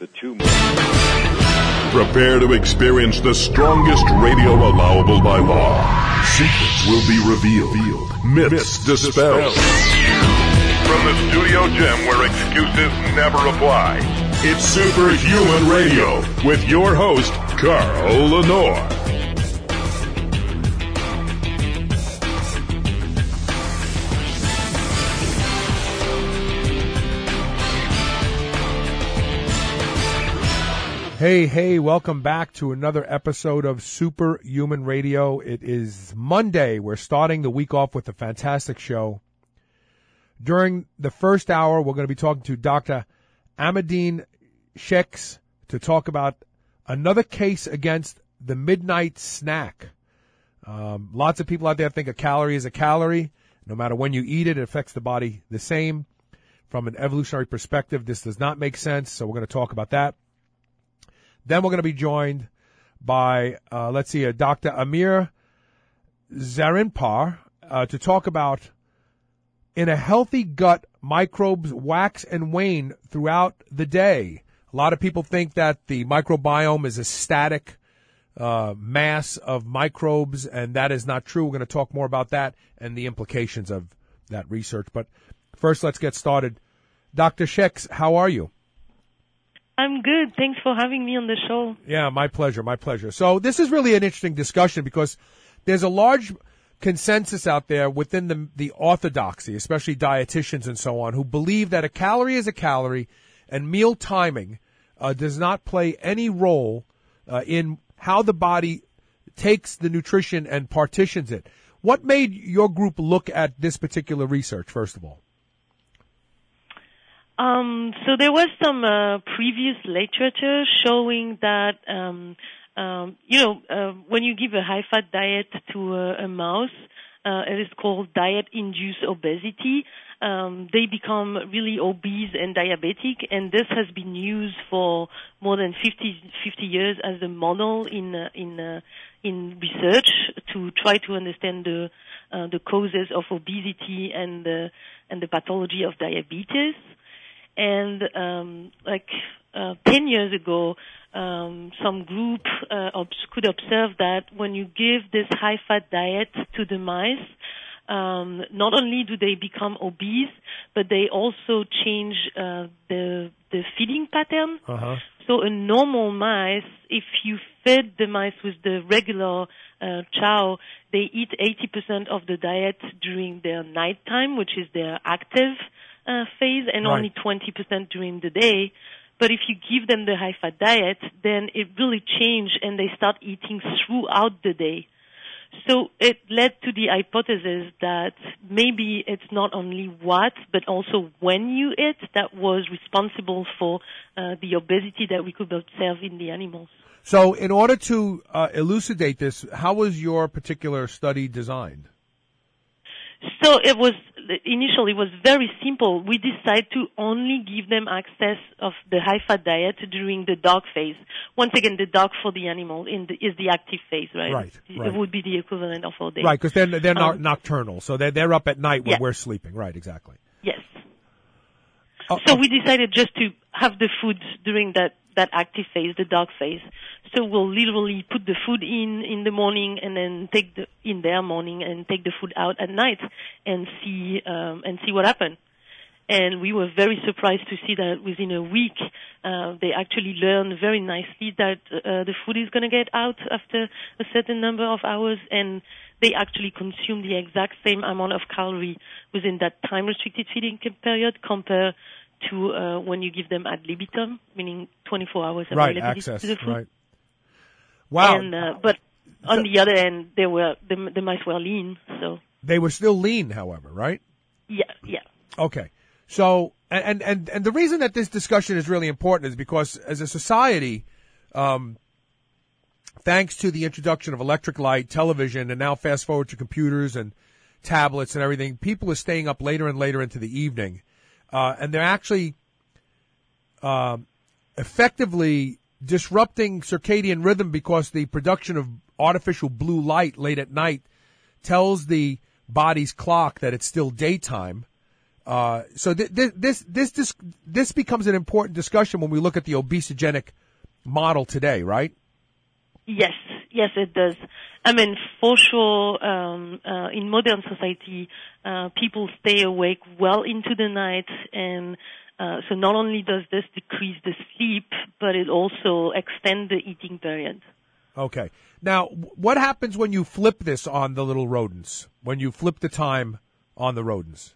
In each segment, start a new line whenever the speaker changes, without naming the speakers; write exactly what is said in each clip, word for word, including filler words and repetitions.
the two...
Prepare to experience the strongest radio allowable by law. Secrets will be revealed. Myths dispelled.
From the studio gym where excuses never apply.
It's Superhuman Radio with your host, Carl Lenore.
Hey, hey, welcome back to another episode of Superhuman Radio. It is Monday. We're starting the week off with a fantastic show. During the first hour, we're going to be talking to Doctor Ahmadine Sheiks to talk about another case against the midnight snack. Um, lots of people out there think a calorie is a calorie. No matter when you eat it, it affects the body the same. From an evolutionary perspective, this does not make sense, so we're going to talk about that. Then we're going to be joined by, uh, let's see, uh, Doctor Amir Zarinpar uh, to talk about, in a healthy gut, microbes wax and wane throughout the day. A lot of people think that the microbiome is a static uh, mass of microbes, and that is not true. We're going to talk more about that and the implications of that research. But first, let's get started. Doctor Sheiks, how are you?
I'm good. Thanks for having me on the show.
Yeah, my pleasure, my pleasure. So this is really an interesting discussion because there's a large consensus out there within the the orthodoxy, especially dietitians and so on, who believe that a calorie is a calorie and meal timing uh, does not play any role uh, in how the body takes the nutrition and partitions it. What made your group look at this particular research, first of all?
Um, so there was some uh, previous literature showing that, um, um, you know, uh, when you give a high-fat diet to a, a mouse, uh, it is called diet-induced obesity. Um, they become really obese and diabetic, and this has been used for more than fifty, fifty years as a model in uh, in uh, in research to try to understand the uh, the causes of obesity and the and the pathology of diabetes. And um, like uh, ten years ago, um, some group uh, obs- could observe that when you give this high-fat diet to the mice, um, not only do they become obese, but they also change uh, the the feeding pattern.
Uh-huh.
So a normal mice, if you fed the mice with the regular uh, chow, they eat eighty percent of the diet during their nighttime, which is their active Uh, phase, and
right.
only twenty percent during the day. But if you give them the high-fat diet, then it really changes and they start eating throughout the day. So it led to the hypothesis that maybe it's not only what, but also when you eat that was responsible for uh, the obesity that we could observe in the animals.
So in order to uh, elucidate this, how was your particular study designed?
So it was, initially it was very simple. We decided to only give them access of the high-fat diet during the dog phase. Once again, the dog for the animal in the, is the active phase, right?
Right, right.
It would be the equivalent of all day.
Right, because they're, they're
um,
nocturnal, so they're, they're up at night when
yeah.
we're sleeping. Right, exactly.
Yes.
Oh,
so
oh.
we decided just to have the food during that, that active phase, the dog phase. So we'll literally put the food in in the morning and then take the in their morning and take the food out at night and see um, and see what happened. And we were very surprised to see that within a week uh, they actually learned very nicely that uh, the food is going to get out after a certain number of hours, and they actually consume the exact same amount of calorie within that time-restricted feeding period compared to uh, when you give them ad libitum, meaning twenty-four hours
right,
availability
access,
to the food.
Right. Wow.
And, uh, but on the other end, they were the, the mice were lean, so
they were still lean, however, right?
Yeah, yeah.
Okay. So, and, and, and the reason that this discussion is really important is because as a society, um, thanks to the introduction of electric light, television, and now fast forward to computers and tablets and everything, people are staying up later and later into the evening. Uh, and they're actually, um, effectively disrupting circadian rhythm because the production of artificial blue light late at night tells the body's clock that it's still daytime. Uh, so th- th- this, this, this, this becomes an important discussion when we look at the obesogenic model today, right?
Yes, yes, it does. I mean, for sure, um, uh, in modern society, uh, people stay awake well into the night, and uh, so not only does this decrease the sleep, but it also extends the eating period.
Okay. Now, what happens when you flip this on the little rodents? When you flip the time on the rodents?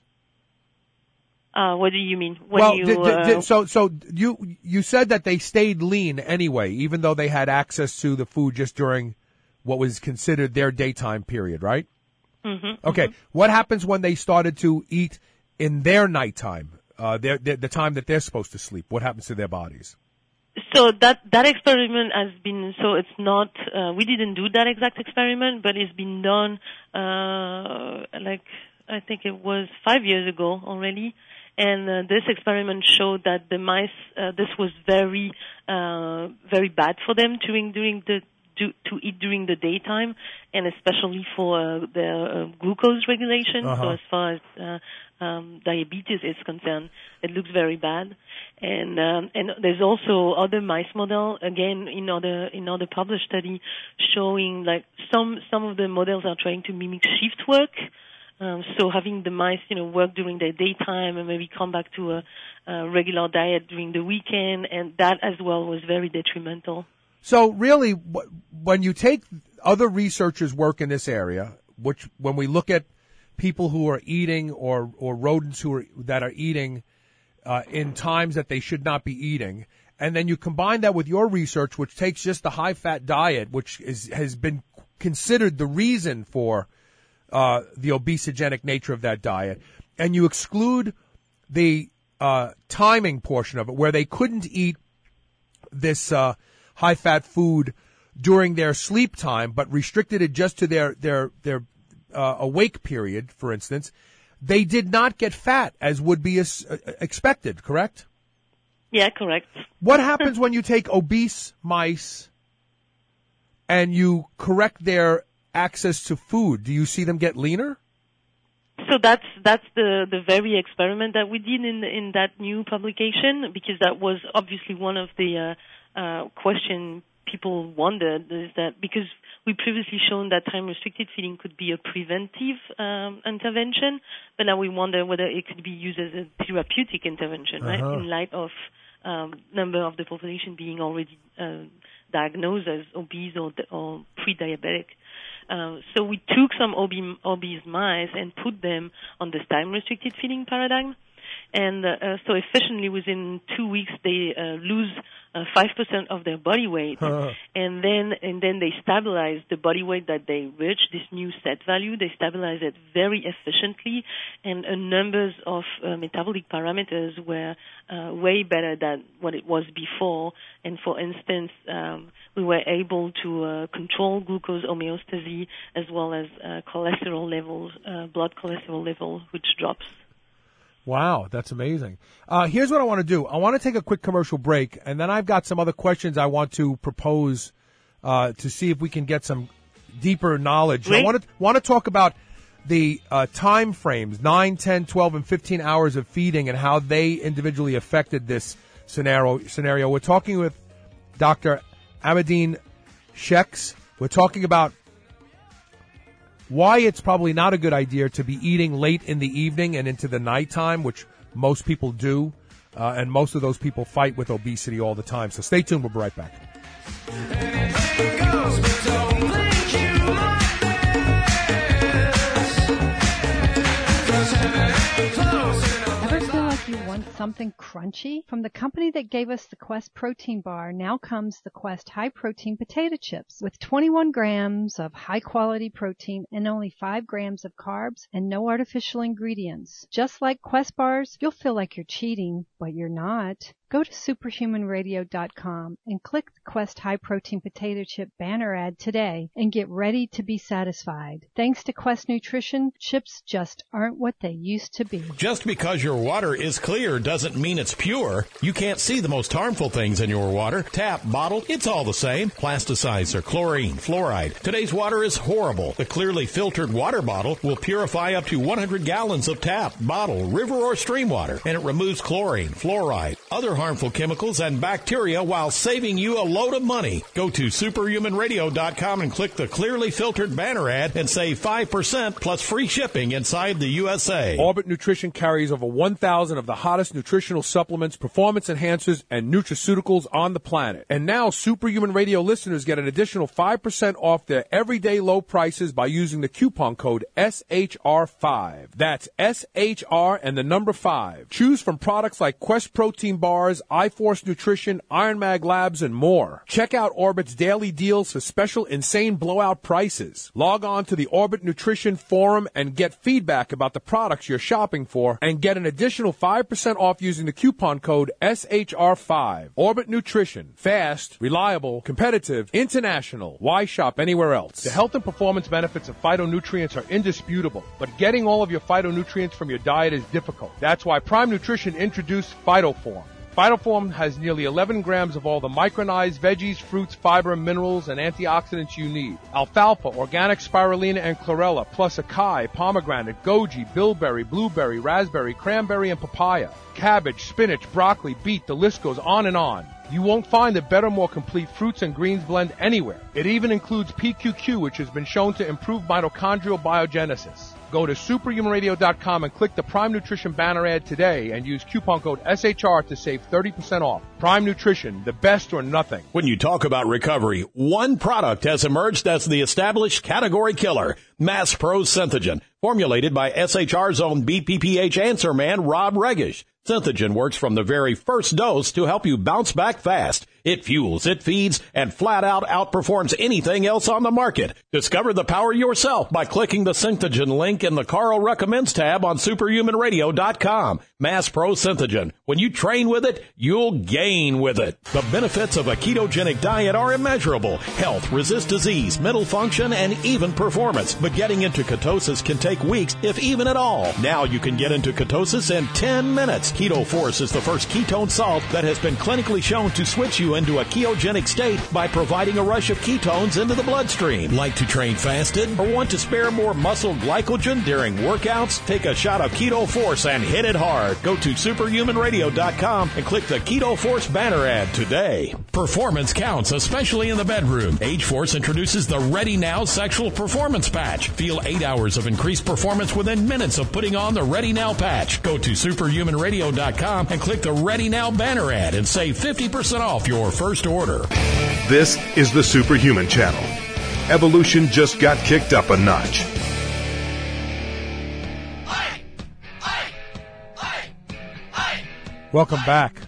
Uh, what do you mean? When
well,
you,
d- d- d-
uh,
so so you you said that they stayed lean anyway, even though they had access to the food just during what was considered their daytime period, right?
Mm-hmm,
okay.
Mm-hmm.
What happens when they started to eat in their nighttime, uh, their, their the time that they're supposed to sleep? What happens to their bodies?
So that that experiment has been so it's not uh, we didn't do that exact experiment, but it's been done uh, like I think it was five years ago already. And uh, this experiment showed that the mice, uh, this was very, uh, very bad for them during during the do, to eat during the daytime, and especially for uh, their uh, glucose regulation.
Uh-huh.
So as far as uh, um, diabetes is concerned, it looks very bad. And um, and there's also other mice model again in other in other published study showing like some some of the models are trying to mimic shift work. Um, so having the mice, you know, work during their daytime and maybe come back to a, a regular diet during the weekend, and that as well was very detrimental.
So really, when you take other researchers' work in this area, which when we look at people who are eating or or rodents who are that are eating uh, in times that they should not be eating, and then you combine that with your research, which takes just the high-fat diet, which is has been considered the reason for Uh, the obesogenic nature of that diet, and you exclude the uh, timing portion of it, where they couldn't eat this uh, high-fat food during their sleep time, but restricted it just to their their their uh, awake period, for instance. They did not get fat, as would be as, uh, expected. Correct?
Yeah, correct.
What happens when you take obese mice and you correct their access to food? Do you see them get leaner?
So that's that's the the very experiment that we did in in that new publication, because that was obviously one of the uh, uh, question people wondered, is that because we previously shown that time restricted feeding could be a preventive um, intervention, but now we wonder whether it could be used as a therapeutic intervention,
uh-huh.
right? In light of um, number of the population being already uh, diagnosed as obese or, or pre-diabetic. Uh, so we took some obese, obese mice and put them on this time-restricted feeding paradigm, and uh, so efficiently within two weeks they uh, lose uh, five percent of their body weight,
uh-huh.
and then and then they stabilize the body weight that they reach, this new set value. They stabilize it very efficiently, and a numbers of uh, metabolic parameters were uh, way better than what it was before. And for instance, um, we were able to uh, control glucose homeostasis as well as uh, cholesterol levels, uh, blood cholesterol level, which drops.
Wow, that's amazing. Uh, here's what I want to do. I want to take a quick commercial break, and then I've got some other questions I want to propose uh, to see if we can get some deeper knowledge.
Great.
I want to want to talk about the uh, time frames, nine, ten, twelve, and fifteen hours of feeding and how they individually affected this scenario. Scenario. We're talking with Doctor Abedin Sheks. We're talking about why it's probably not a good idea to be eating late in the evening and into the nighttime, which most people do, uh, and most of those people fight with obesity all the time. So stay tuned. We'll be right back.
You want something crunchy? From the company that gave us the Quest protein bar, now comes the Quest high protein potato chips with twenty-one grams of high quality protein and only five grams of carbs and no artificial ingredients. Just like Quest bars, you'll feel like you're cheating, but you're not. Go to superhuman radio dot com and click the Quest High Protein Potato Chip banner ad today and get ready to be satisfied. Thanks to Quest Nutrition, chips just aren't what they used to be.
Just because your water is clear doesn't mean it's pure. You can't see the most harmful things in your water. Tap, bottle, it's all the same. Plasticides or chlorine, fluoride. Today's water is horrible. The clearly filtered water bottle will purify up to one hundred gallons of tap, bottle, river, or stream water, and it removes chlorine, fluoride, other harmful chemicals and bacteria while saving you a load of money. Go to superhuman radio dot com and click the clearly filtered banner ad and save five percent plus free shipping inside the U S A.
Orbit Nutrition carries over one thousand of the hottest nutritional supplements, performance enhancers, and nutraceuticals on the planet. And now Superhuman Radio listeners get an additional five percent off their everyday low prices by using the coupon code S H R five. That's S H R and the number five. Choose from products like Quest Protein Bars, iForce Nutrition, Iron Mag Labs, and more. Check out Orbit's daily deals for special insane blowout prices. Log on to the Orbit Nutrition forum and get feedback about the products you're shopping for and get an additional five percent off using the coupon code S H R five. Orbit Nutrition. Fast, reliable, competitive, international. Why shop anywhere else? The health and performance benefits of phytonutrients are indisputable, but getting all of your phytonutrients from your diet is difficult. That's why Prime Nutrition introduced PhytoForm. PhytoForm has nearly eleven grams of all the micronized veggies, fruits, fiber, minerals, and antioxidants you need. Alfalfa, organic spirulina, and chlorella, plus acai, pomegranate, goji, bilberry, blueberry, raspberry, cranberry, and papaya. Cabbage, spinach, broccoli, beet, the list goes on and on. You won't find a better, more complete fruits and greens blend anywhere. It even includes P Q Q, which has been shown to improve mitochondrial biogenesis. Go to superhuman radio dot com and click the Prime Nutrition banner ad today and use coupon code S H R to save thirty percent off. Prime Nutrition, the best or nothing.
When you talk about recovery, one product has emerged as the established category killer, Mass Pro Synthogen, formulated by S H R's own B P P H answer man, Rob Regish. Synthogen works from the very first dose to help you bounce back fast. It fuels, it feeds, and flat out outperforms anything else on the market. Discover the power yourself by clicking the Synthogen link in the Carl Recommends tab on superhuman radio dot com. Mass Pro Synthogen. When you train with it, you'll gain with it. The benefits of a ketogenic diet are immeasurable. Health, resist disease, mental function, and even performance. But getting into ketosis can take weeks, if even at all. Now you can get into ketosis in ten minutes. Keto Force is the first ketone salt that has been clinically shown to switch you into a ketogenic state by providing a rush of ketones into the bloodstream. Like to train fasted or want to spare more muscle glycogen during workouts? Take a shot of Keto Force and hit it hard. Go to superhuman radio dot com and click the Keto Force banner ad today. Performance counts, especially in the bedroom. Age Force introduces the Ready Now Sexual Performance Patch. Feel eight hours of increased performance within minutes of putting on the Ready Now patch. Go to superhuman radio dot com and click the Ready Now banner ad and save fifty percent off your first order.
This is the Superhuman Channel. Evolution just got kicked up a notch.
Welcome back.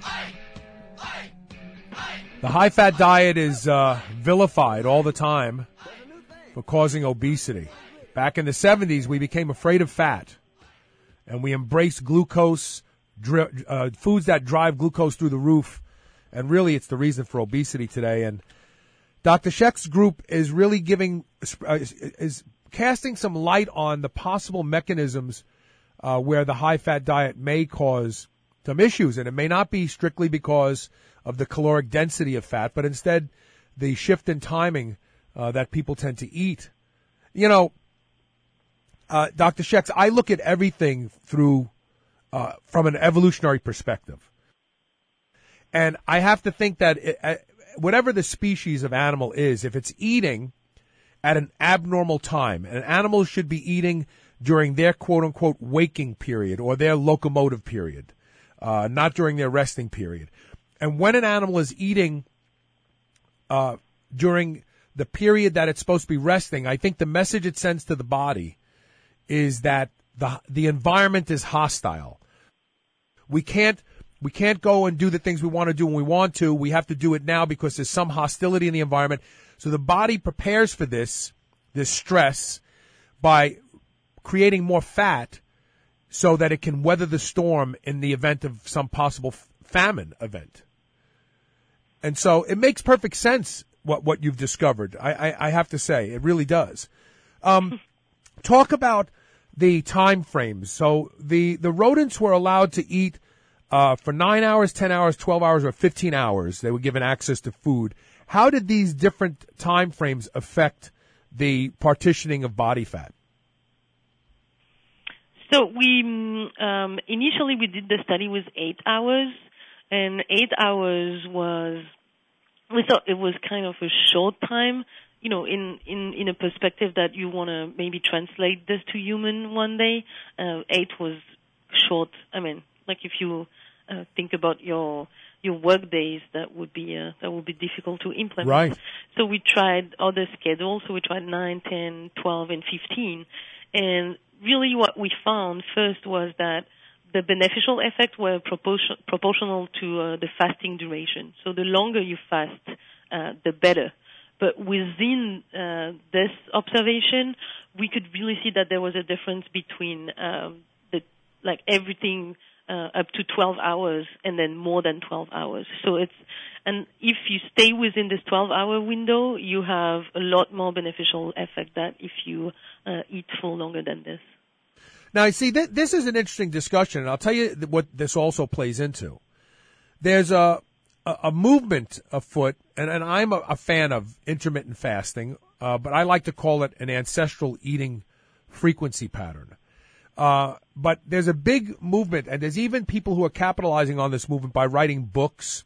The high-fat diet is uh, vilified all the time for causing obesity. Back in the seventies, we became afraid of fat, and we embraced glucose, dri- uh, foods that drive glucose through the roof, and really it's the reason for obesity today. And Doctor Sheck's group is really giving, uh, is, is casting some light on the possible mechanisms uh, where the high-fat diet may cause some issues, and it may not be strictly because of the caloric density of fat, but instead the shift in timing uh, that people tend to eat. You know, uh, Doctor Sheck, I look at everything through uh, from an evolutionary perspective, and I have to think that it, uh, whatever the species of animal is, if it's eating at an abnormal time, an animal should be eating during their quote-unquote waking period or their locomotive period. Uh, not during their resting period. And when an animal is eating uh, during the period that it's supposed to be resting, I think the message it sends to the body is that the the environment is hostile. We can't we can't go and do the things we want to do when we want to. We have to do it now because there's some hostility in the environment. So the body prepares for this this stress by creating more fat, so that it can weather the storm in the event of some possible f- famine event. And so it makes perfect sense what, what you've discovered. I, I, I have to say, it really does. Um, talk about the time frames. So the, the rodents were allowed to eat uh, for nine hours, ten hours, twelve hours, or fifteen hours. They were given access to food. How did these different time frames affect the partitioning of body fat?
So we um, initially we did the study with eight hours, and eight hours was we thought it was kind of a short time. You know, in, in, in a perspective that you want to maybe translate this to human one day, uh, eight was short. I mean, like if you uh, think about your your work days, that would be uh, that would be difficult to implement.
Right.
So we tried other schedules. So we tried nine, ten, twelve, and fifteen. And really what we found first was that the beneficial effects were proportion, proportional to uh, the fasting duration. So the longer you fast, uh, the better. But within uh, this observation, we could really see that there was a difference between um, the like everything uh, up to twelve hours and then more than twelve hours. So it's and if you stay within this twelve-hour window, you have a lot more beneficial effect than if you uh, eat for longer than this.
Now, I see th- this is an interesting discussion, and I'll tell you what this also plays into. There's a a, a movement afoot, and, and I'm a, a fan of intermittent fasting, uh, but I like to call it an ancestral eating frequency pattern. Uh, but there's a big movement, and there's even people who are capitalizing on this movement by writing books.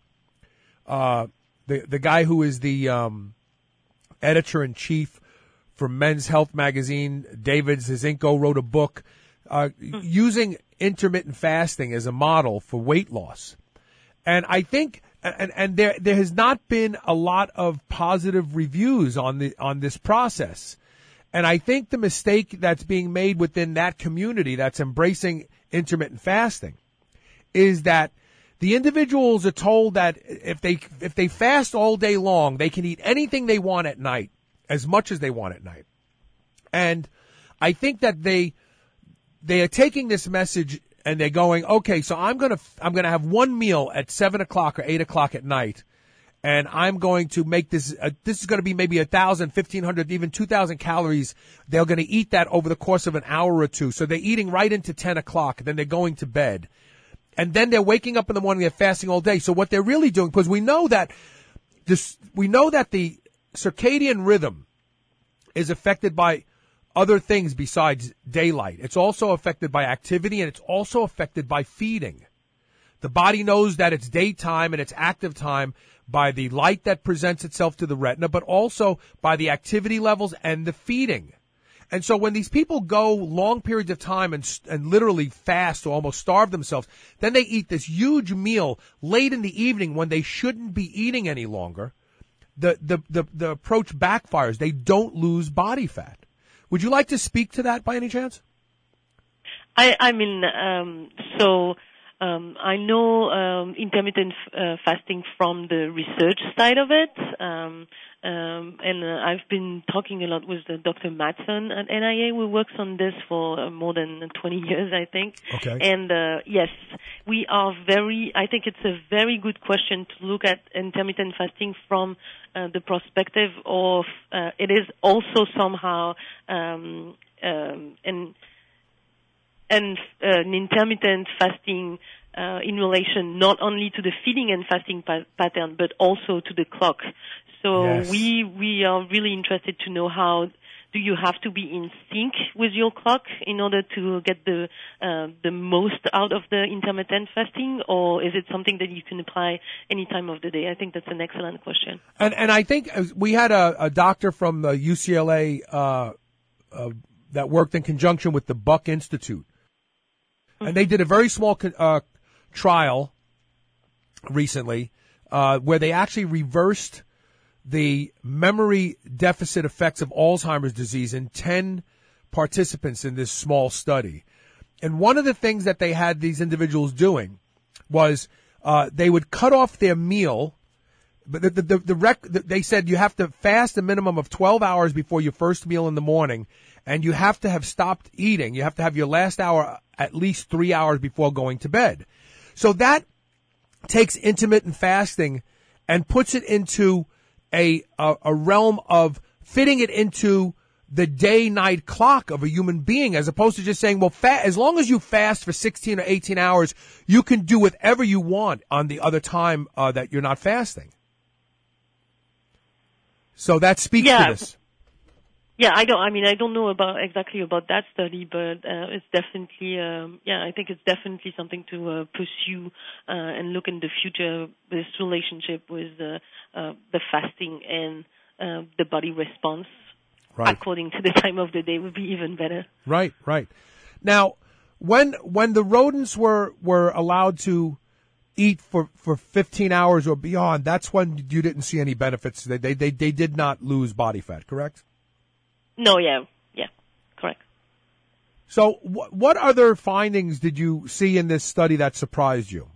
Uh, the the guy who is the um, editor-in-chief for Men's Health magazine, David Zinczenko, wrote a book uh, mm. using intermittent fasting as a model for weight loss. And I think, and, and there there has not been a lot of positive reviews on the on this process. And I think the mistake that's being made within that community that's embracing intermittent fasting is that the individuals are told that if they if they fast all day long, they can eat anything they want at night, as much as they want at night. And I think that they they are taking this message and they're going, okay, so I'm gonna I'm gonna have one meal at seven o'clock or eight o'clock at night, and I'm going to make this. Uh, this is going to be maybe a thousand, fifteen hundred, even two thousand calories. They're going to eat that over the course of an hour or two. So they're eating right into ten o'clock, and then they're going to bed. And then they're waking up in the morning, they're fasting all day. So what they're really doing, because we know that this, we know that the circadian rhythm is affected by other things besides daylight. It's also affected by activity, and it's also affected by feeding. The body knows that it's daytime and it's active time by the light that presents itself to the retina, but also by the activity levels and the feeding. And so when these people go long periods of time and and literally fast or almost starve themselves, then they eat this huge meal late in the evening when they shouldn't be eating any longer. The the the, the approach backfires. They don't lose body fat. Would you like to speak to that by any chance?
I I mean um, so. Um, I know um, intermittent uh, fasting from the research side of it, um, um, and uh, I've been talking a lot with uh, Doctor Matson at N I A, who works on this for uh, more than twenty years, I think.
Okay.
And uh, yes, we are very. I think it's a very good question to look at intermittent fasting from uh, the perspective of uh, it is also somehow um, um, an and uh, an intermittent fasting uh, in relation not only to the feeding and fasting pa- pattern, but also to the clock. So
yes.
we we are really interested to know how do you have to be in sync with your clock in order to get the uh, the most out of the intermittent fasting, or is it something that you can apply any time of the day? I think that's an excellent question.
And and I think we had a, a doctor from the U C L A uh, uh, that worked in conjunction with the Buck Institute. And they did a very small uh, trial recently uh, where they actually reversed the memory deficit effects of Alzheimer's disease in ten participants in this small study. And one of the things that they had these individuals doing was uh, they would cut off their meal. But the, the, the, the rec, the, they said you have to fast a minimum of twelve hours before your first meal in the morning, and you have to have stopped eating. You have to have your last hour at least three hours before going to bed. So that takes intermittent fasting and puts it into a, a, a realm of fitting it into the day-night clock of a human being, as opposed to just saying, well, fa- as long as you fast for sixteen or eighteen hours, you can do whatever you want on the other time uh, that you're not fasting. So that speaks
yeah.
to this.
Yeah, I don't. I mean, I don't know about exactly about that study, but uh, it's definitely. Um, yeah, I think it's definitely something to uh, pursue uh, and look in the future. This relationship with uh, uh, the fasting and uh, the body response, right, according to the time of the day, would be even better.
Right, right. Now, when when the rodents were were allowed to eat for, for fifteen hours or beyond, that's when you didn't see any benefits. They they they, they did not lose body fat, correct?
No, yeah, yeah, correct.
So wh- what other findings did you see in this study that surprised you?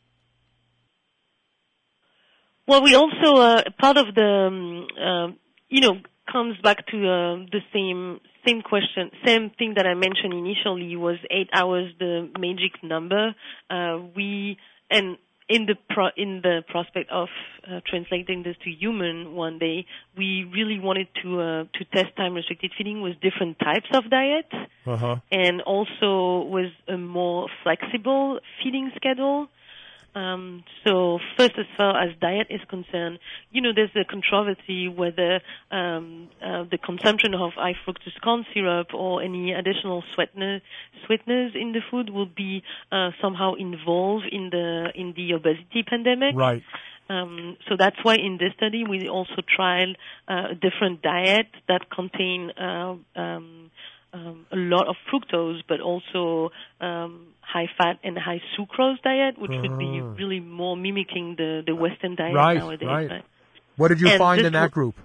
Well, we also, uh, part of the, um, uh, you know, comes back to uh, the same same question, same thing that I mentioned initially, was eight hours the magic number. Uh, we, and in the pro, in the prospect of uh, translating this to human one day, we really wanted to uh, to test time-restricted feeding with different types of diet, uh-huh. and also with a more flexible feeding schedule. Um, so first, as far as diet is concerned, you know, there's a controversy whether um, uh, the consumption of high fructose corn syrup or any additional sweetener, sweeteners in the food will be uh, somehow involved in the in the obesity pandemic.
Right.
Um, so that's why in this study we also tried uh, a different diet that contain uh, um, um, a lot of fructose, but also um, high fat and high sucrose diet, which uh. would be really more mimicking the, the Western diet
right,
nowadays.
Right.
Right.
What did you
and
find in that
w-
group?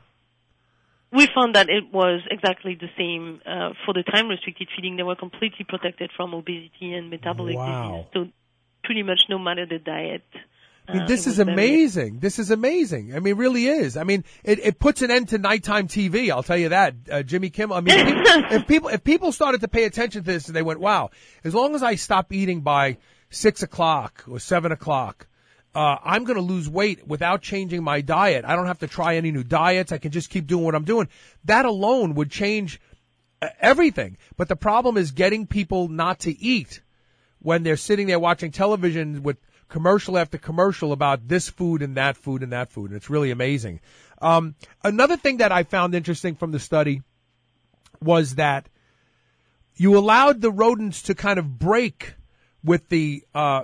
We found that it was exactly the same uh, for the time-restricted feeding. They were completely protected from obesity and metabolic
wow.
disease. So pretty much no matter the diet.
I mean, this uh, is amazing. Very... This is amazing. I mean, it really is. I mean, it, it puts an end to nighttime T V. I'll tell you that, uh, Jimmy Kimmel. I mean, if people, if people if people started to pay attention to this and they went, "Wow, as long as I stop eating by six o'clock or seven o'clock, uh, I'm going to lose weight without changing my diet. I don't have to try any new diets. I can just keep doing what I'm doing." That alone would change uh, everything. But the problem is getting people not to eat when they're sitting there watching television with commercial after commercial about this food and that food and that food. And it's really amazing. Um, another thing that I found interesting from the study was that you allowed the rodents to kind of break with the uh,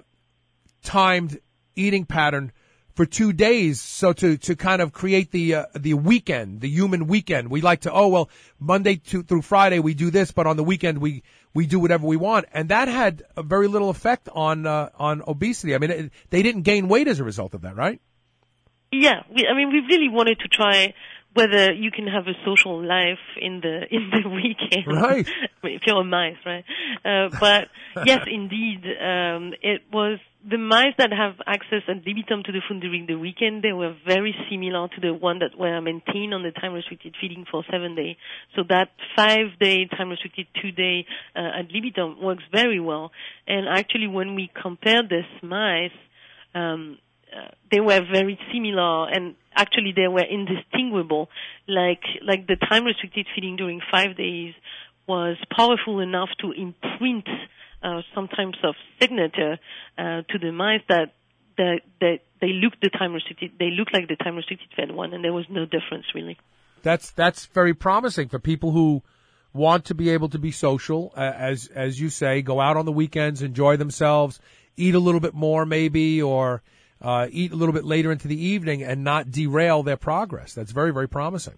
timed eating pattern for two days. So to, to kind of create the, uh, the weekend, the human weekend. We like to, oh, well, Monday to, through Friday we do this, but on the weekend we, we do whatever we want. And that had a very little effect on, uh, on obesity. I mean, it, they didn't gain weight as a result of that, right?
Yeah. We, I mean, we really wanted to try whether you can have a social life in the in the weekend,
right?
If you're a mice, right? Uh, but yes, indeed, um, it was the mice that have access ad libitum to the food during the weekend. They were very similar to the one that were maintained on the time-restricted feeding for seven days. So that five-day time-restricted, two-day uh, ad libitum works very well. And actually, when we compared this mice, um, uh, they were very similar, and actually they were indistinguishable. Like like the time-restricted feeding during five days was powerful enough to imprint uh, some types of signature uh, to the mice that that, that they looked the time-restricted, they looked like the time-restricted fed one, and there was no difference really.
That's that's very promising for people who want to be able to be social, uh, as as you say, go out on the weekends, enjoy themselves, eat a little bit more maybe, or Uh, eat a little bit later into the evening and not derail their progress. That's very, very promising.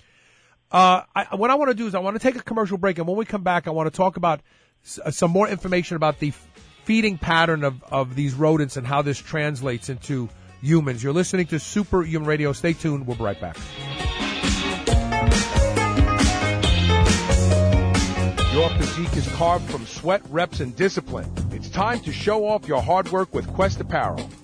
Uh, I, what I want to do is I want to take a commercial break, and when we come back, I want to talk about s- some more information about the f- feeding pattern of, of these rodents and how this translates into humans. You're listening to Superhuman Radio. Stay tuned. We'll be right back. Your physique is carved from sweat, reps, and discipline. It's time to show off your hard work with Quest Apparel.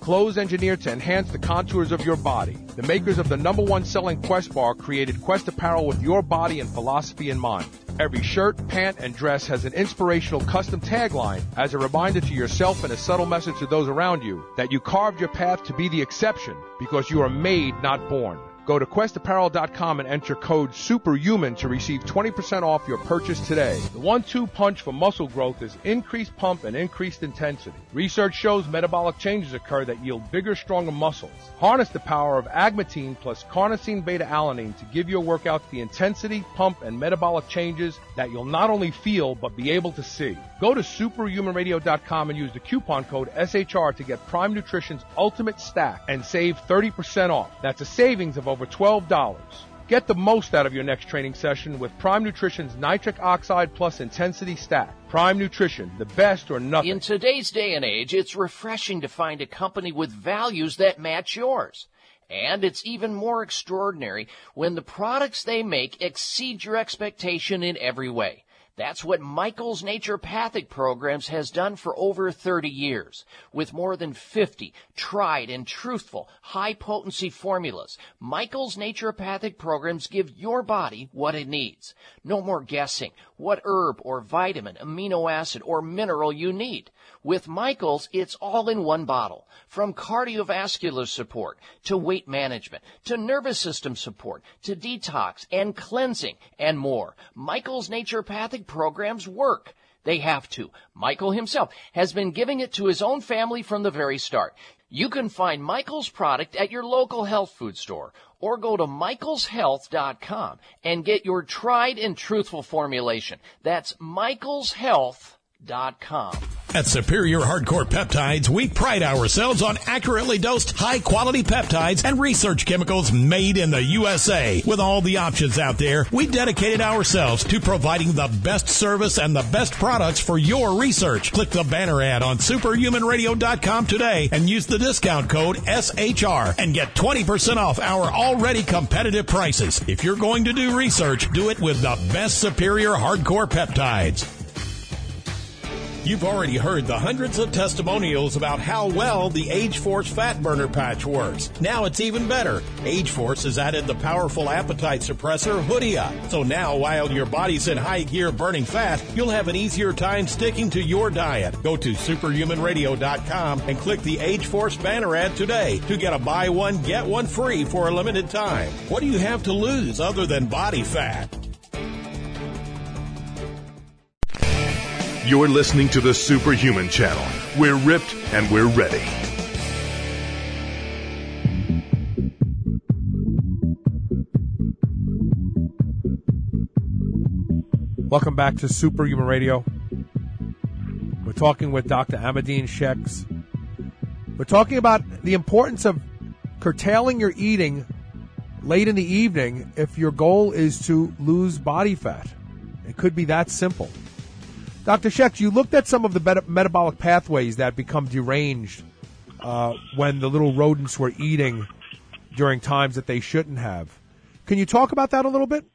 clothes engineered to enhance the contours of your body. The makers of the number one selling Quest bar created Quest apparel with your body and philosophy in mind. Every shirt, pant, and dress has an inspirational custom tagline as a reminder to yourself and a subtle message to those around you that you carved your path to be the exception because you are made, not born. Go to quest apparel dot com and enter code SUPERHUMAN to receive twenty percent off your purchase today. The one two punch for muscle growth is increased pump and increased intensity. Research shows metabolic changes occur that yield bigger, stronger muscles. Harness the power of agmatine plus carnosine beta-alanine to give your workouts the intensity, pump, and metabolic changes that you'll not only feel but be able to see. Go to superhuman radio dot com and use the coupon code S H R to get Prime Nutrition's Ultimate Stack and save thirty percent off. That's a savings of over twelve dollars. Get the most out of your next training session with Prime Nutrition's Nitric Oxide Plus Intensity Stack. Prime Nutrition, the best or nothing.
In today's day and age, it's refreshing to find a company with values that match yours. And it's even more extraordinary when the products they make exceed your expectation in every way. That's what Michael's Naturopathic Programs has done for over thirty years. With more than fifty tried and truthful high-potency formulas, Michael's Naturopathic Programs give your body what it needs. No more guessing what herb or vitamin, amino acid, or mineral you need. With Michael's, it's all in one bottle. From cardiovascular support to weight management to nervous system support to detox and cleansing and more. Michael's Naturopathic Programs work. They have to. Michael himself has been giving it to his own family from the very start. You can find Michael's product at your local health food store or go to michaels health dot com and get your tried and truthful formulation. That's michaels health dot com.
At Superior Hardcore Peptides, we pride ourselves on accurately dosed, high-quality peptides and research chemicals made in the U S A. With all the options out there, we dedicated ourselves to providing the best service and the best products for your research. Click the banner ad on superhuman radio dot com today and use the discount code S H R and get twenty percent off our already competitive prices. If you're going to do research, do it with the best Superior Hardcore Peptides. You've already heard the hundreds of testimonials about how well the Age Force Fat Burner Patch works. Now it's even better. Age Force has added the powerful appetite suppressor Hoodia. So now, while your body's in high gear burning fat, you'll have an easier time sticking to your diet. Go to superhuman radio dot com and click the Age Force banner ad today to get a buy one, get one free for a limited time. What do you have to lose other than body fat?
You're listening to the Superhuman Channel. We're ripped and we're ready.
Welcome back to Superhuman Radio. We're talking with Doctor Amadeen Sheks. We're talking about the importance of curtailing your eating late in the evening if your goal is to lose body fat. It could be that simple. Doctor Sheks, you looked at some of the bet- metabolic pathways that become deranged uh, when the little rodents were eating during times that they shouldn't have. Can you talk about that a little bit?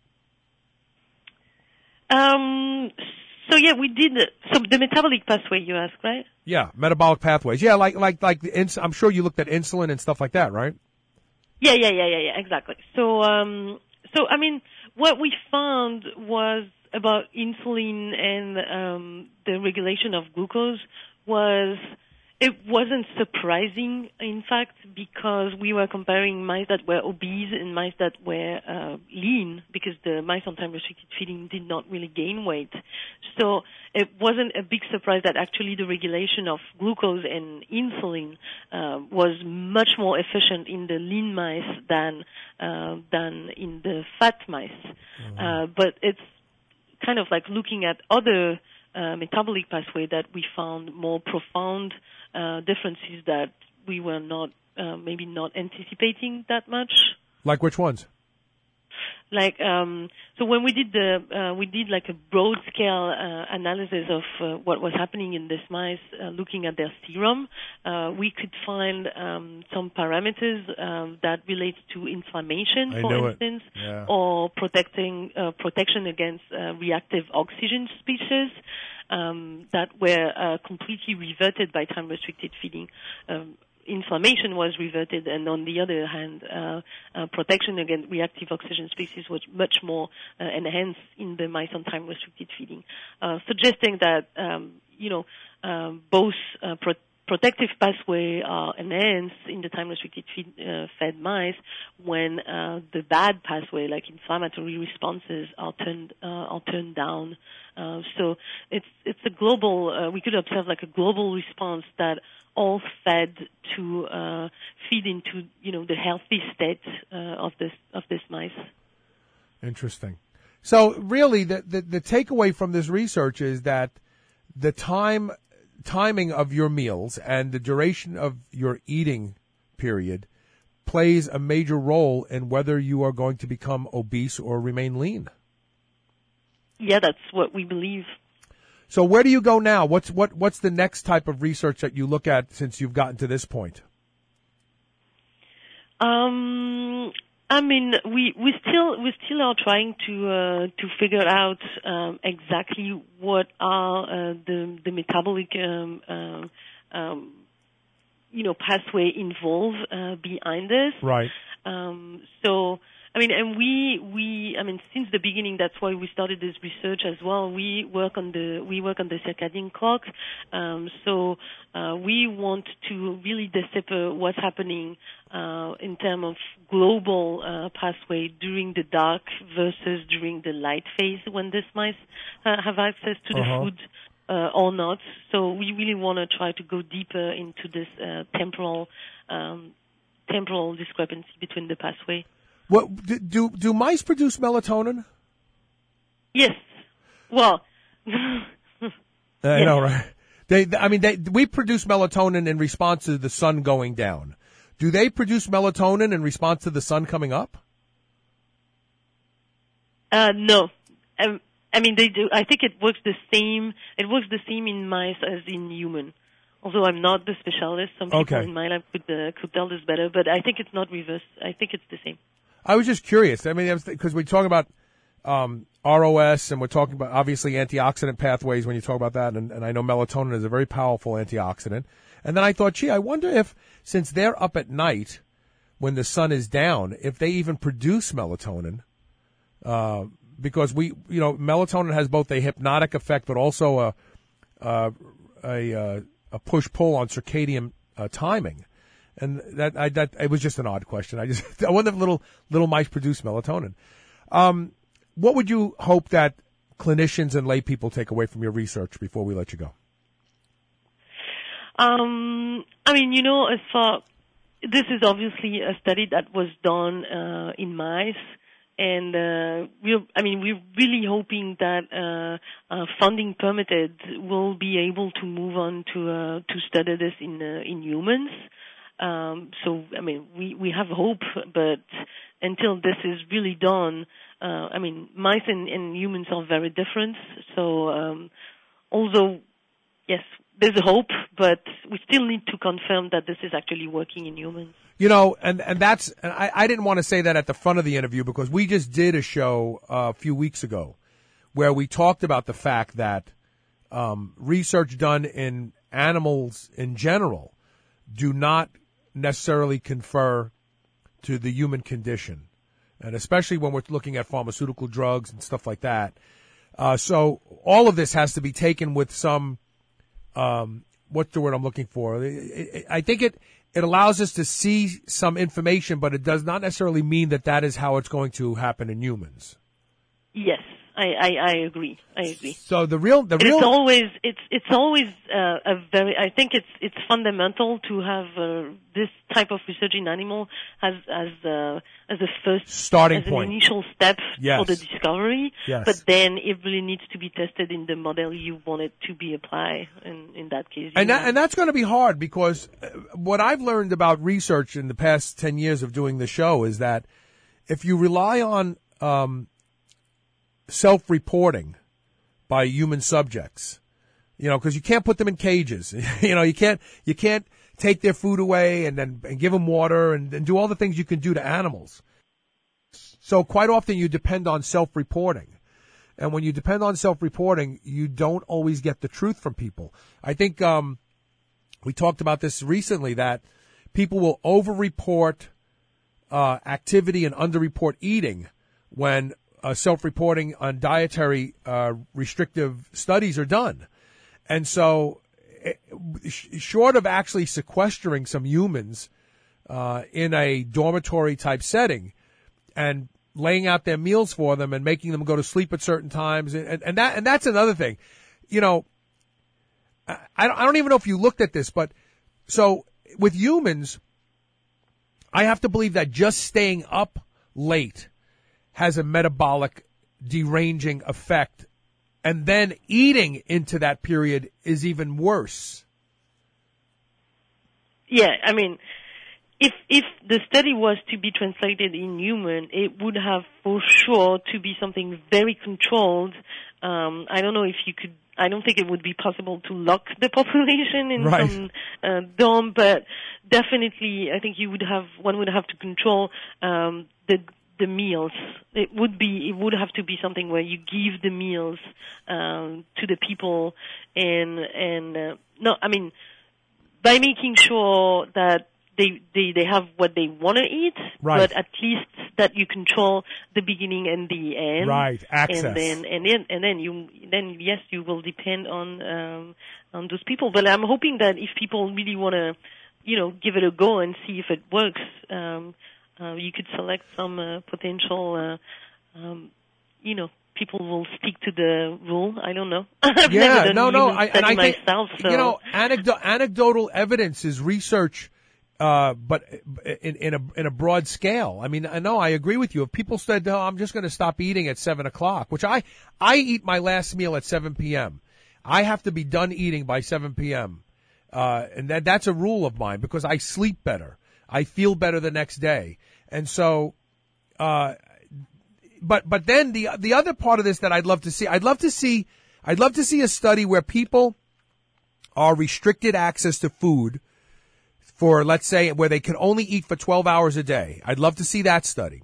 Um. So yeah, we did. So the metabolic pathway you asked, right?
Yeah, metabolic pathways. Yeah, like like like the ins- I'm sure you looked at insulin and stuff like that, right?
Yeah, yeah, yeah, yeah, yeah. Exactly. So um. So I mean, what we found was about insulin and um, the regulation of glucose was, it wasn't surprising, in fact, because we were comparing mice that were obese and mice that were uh, lean, because the mice on time-restricted feeding did not really gain weight. So it wasn't a big surprise that actually the regulation of glucose and insulin uh, was much more efficient in the lean mice than uh, than in the fat mice. Mm-hmm. Uh, but it's kind of like looking at other uh, metabolic pathway that we found more profound uh, differences that we were not uh, maybe not anticipating that much.
Like which ones?
Like um, so when we did the uh, we did like a broad scale uh, analysis of uh, what was happening in these mice, uh, looking at their serum, uh, we could find um, some parameters um, that relate to inflammation,
I
for instance,
yeah.
or protecting uh, protection against uh, reactive oxygen species um, that were uh, completely reverted by time restricted feeding. Um, inflammation was reverted, and on the other hand, uh, uh, protection against reactive oxygen species was much more uh, enhanced in the mice on time-restricted feeding, uh, suggesting that, um, you know, um, both uh, pro- protective pathway are enhanced in the time-restricted feed, uh, fed mice when uh, the bad pathway, like inflammatory responses, are turned uh, are turned down. Uh, so it's it's a global. Uh, we could observe like a global response that all fed to uh, feed into, you know, the healthy state uh, of this of this mice.
Interesting. So really, the, the the takeaway from this research is that the time timing of your meals and the duration of your eating period plays a major role in whether you are going to become obese or remain lean.
Yeah, that's what we believe.
So where do you go now? What's what what's the next type of research that you look at since you've gotten to this point?
Um, I mean, we, we still we still are trying to uh, to figure out um, exactly what are uh, the the metabolic um, uh, um, you know pathway involved uh, behind this.
Right.
Um, so. I mean, and we, we, I mean, since the beginning, that's why we started this research as well. We work on the, we work on the circadian clock. Um, so, uh, we want to really decipher what's happening, uh, in terms of global, uh, pathway during the dark versus during the light phase when these mice uh, have access to the
uh-huh.
food, uh, or not. So we really want to try to go deeper into this, uh, temporal, um, temporal discrepancy between the pathway.
What do do mice produce melatonin?
Yes. Well,
I
yes.
know, right? They, I mean, they, we produce melatonin in response to the sun going down. Do they produce melatonin in response to the sun coming up?
Uh, no. Um, I mean, they do. I think it works the same. It works the same in mice as in human. Although I'm not the specialist, some people
Okay.
in my lab could uh, could tell this better. But I think it's not reversed. I think it's the same.
I was just curious. I mean, because we talk about um, R O S and we're talking about obviously antioxidant pathways when you talk about that, and, and I know melatonin is a very powerful antioxidant. And then I thought, gee, I wonder if, since they're up at night when the sun is down, if they even produce melatonin, uh, because we, you know, melatonin has both a hypnotic effect but also a a a, a push-pull on circadian uh, timing. And that, I, that, it was just an odd question. I just, I wonder if little, little mice produce melatonin. Um, what would you hope that clinicians and lay people take away from your research before we let you go?
Um, I mean, you know, as far, this is obviously a study that was done, uh, in mice. And, uh, we're, I mean, we're really hoping that, uh, uh, funding permitted will be able to move on to, uh, to study this in, uh, in humans. Um, so, I mean, we, we have hope, but until this is really done, uh, I mean, mice and, and humans are very different. So, um, although, yes, there's a hope, but we still need to confirm that this is actually working in humans.
You know, and, and that's, and I, I didn't want to say that at the front of the interview because we just did a show uh, a few weeks ago where we talked about the fact that um, research done in animals in general do not necessarily confer to the human condition, and especially when we're looking at pharmaceutical drugs and stuff like that. Uh, so all of this has to be taken with some, um, what's the word I'm looking for? It, it, I think it, it allows us to see some information, but it does not necessarily mean that that is how it's going to happen in humans.
Yes. I, I, I agree. I agree.
So the real, the real,
it's always, it's, it's always uh, a very. I think it's, it's fundamental to have uh, this type of research in animal as, as, uh, as a first
starting
as
point,
an initial step
yes.
for the discovery.
Yes.
But then it really needs to be tested in the model you want it to be applied. In, in that case,
and that, and that's going to be hard because what I've learned about research in the past ten years of doing the show is that if you rely on um, self-reporting by human subjects, you know, because you can't put them in cages. you know, you can't you can't take their food away and then and give them water and, and do all the things you can do to animals. So quite often you depend on self-reporting. And when you depend on self-reporting, you don't always get the truth from people. I think um, we talked about this recently that people will over-report uh, activity and under-report eating when uh, self-reporting on dietary uh, restrictive studies are done. And so, it, short of actually sequestering some humans uh, in a dormitory-type setting and laying out their meals for them and making them go to sleep at certain times, and, and that and that's another thing. You know, I, I don't even know if you looked at this, but so with humans, I have to believe that just staying up late has a metabolic deranging effect, and then eating into that period is even worse.
Yeah, I mean, if if the study was to be translated in human, it would have for sure to be something very controlled. Um, I don't know if you could. I don't think it would be possible to lock the population in
right.
some uh, dome, but definitely, I think you would have one would have to control um, the the meals. It would be it would have to be something where you give the meals um, to the people, and and uh, no, I mean by making sure that they they they have what they want to eat,
right.
but at least that you control the beginning and the end,
right? Access,
and then and then and then you then yes, you will depend on um, on those people. But I'm hoping that if people really want to, you know, give it a go and see if it works, um, uh, you could select some uh, potential, uh, um, you know. People will stick to the rule. I don't know. I've
yeah,
never done
no, no.
human
I, and I think,
myself, so.
you know, anecdo- anecdotal evidence is research, uh, but in, in a in a broad scale. I mean, I know I agree with you. If people said, "No, I'm just going to stop eating at seven o'clock," which I I eat my last meal at seven p.m. I have to be done eating by seven p.m. Uh, and that that's a rule of mine because I sleep better. I feel better the next day, and so. Uh, But but then the the other part of this that I'd love to see, I'd love to see, I'd love to see a study where people are restricted access to food for, let's say, where they can only eat for twelve hours a day. I'd love to see that study.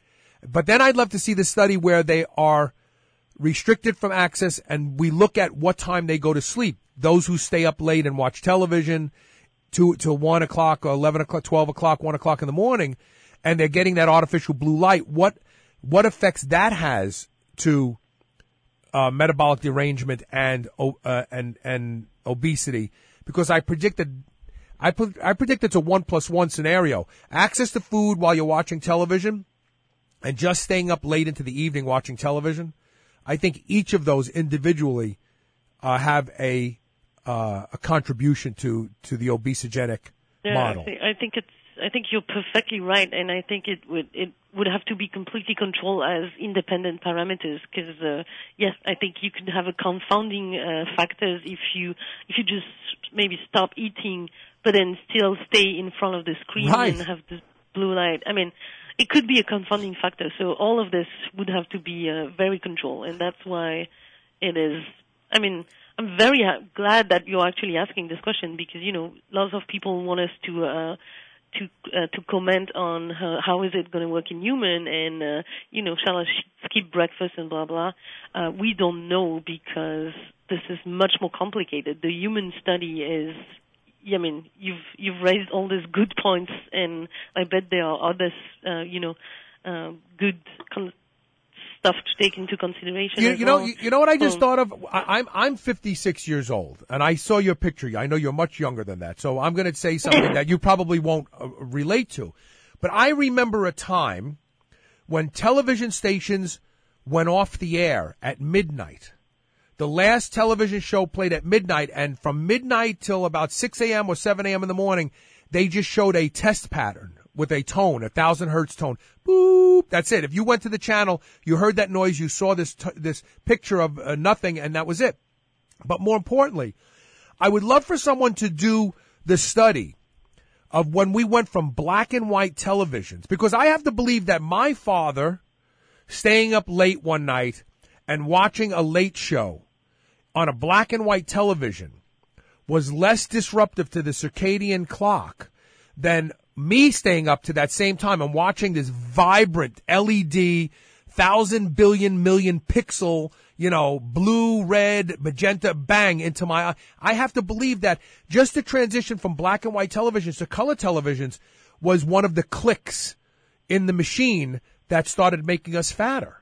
But then I'd love to see the study where they are restricted from access and we look at what time they go to sleep. Those who stay up late and watch television to to one o'clock or eleven o'clock, twelve o'clock, one o'clock in the morning, and they're getting that artificial blue light. What What effects that has to uh, metabolic derangement and uh, and and obesity? Because I predicted, I put, I predict it's a one plus one scenario: access to food while you're watching television, and just staying up late into the evening watching television. I think each of those individually uh, have a uh, a contribution to to the obesogenic
yeah,
model.
I think, I think it's. I think you're perfectly right, and I think it would it would have to be completely controlled as independent parameters. Because uh, yes, I think you could have a confounding uh, factors if you if you just maybe stop eating, but then still stay in front of the screen
right.
and have this blue light. I mean, it could be a confounding factor. So all of this would have to be uh, very controlled, and that's why it is. I mean, I'm very ha- glad that you're actually asking this question because you know lots of people want us to. Uh, to uh, to comment on how, how is it going to work in human and, uh, you know, shall I sh- skip breakfast and blah, blah. Uh, we don't know because this is much more complicated. The human study is, I mean, you've you've raised all these good points, and I bet there are others, uh, you know, uh, good con- stuff to take into consideration.
You,
as
you know,
well.
you, you know what I just
um,
thought of? I, I'm I'm fifty-six years old, and I saw your picture. I know you're much younger than that, so I'm going to say something that you probably won't uh, relate to. But I remember a time when television stations went off the air at midnight. The last television show played at midnight, and from midnight till about six a.m. or seven a.m. in the morning, they just showed a test pattern with a tone, a thousand hertz tone. Boop. That's it. If you went to the channel, you heard that noise, you saw this t- this picture of uh, nothing, and that was it. But more importantly, I would love for someone to do the study of when we went from black and white televisions, because I have to believe that my father staying up late one night and watching a late show on a black and white television was less disruptive to the circadian clock than me staying up to that same time and watching this vibrant L E D thousand billion million pixel, you know, blue, red, magenta, bang into my eye. I have to believe that just the transition from black and white televisions to color televisions was one of the clicks in the machine that started making us fatter.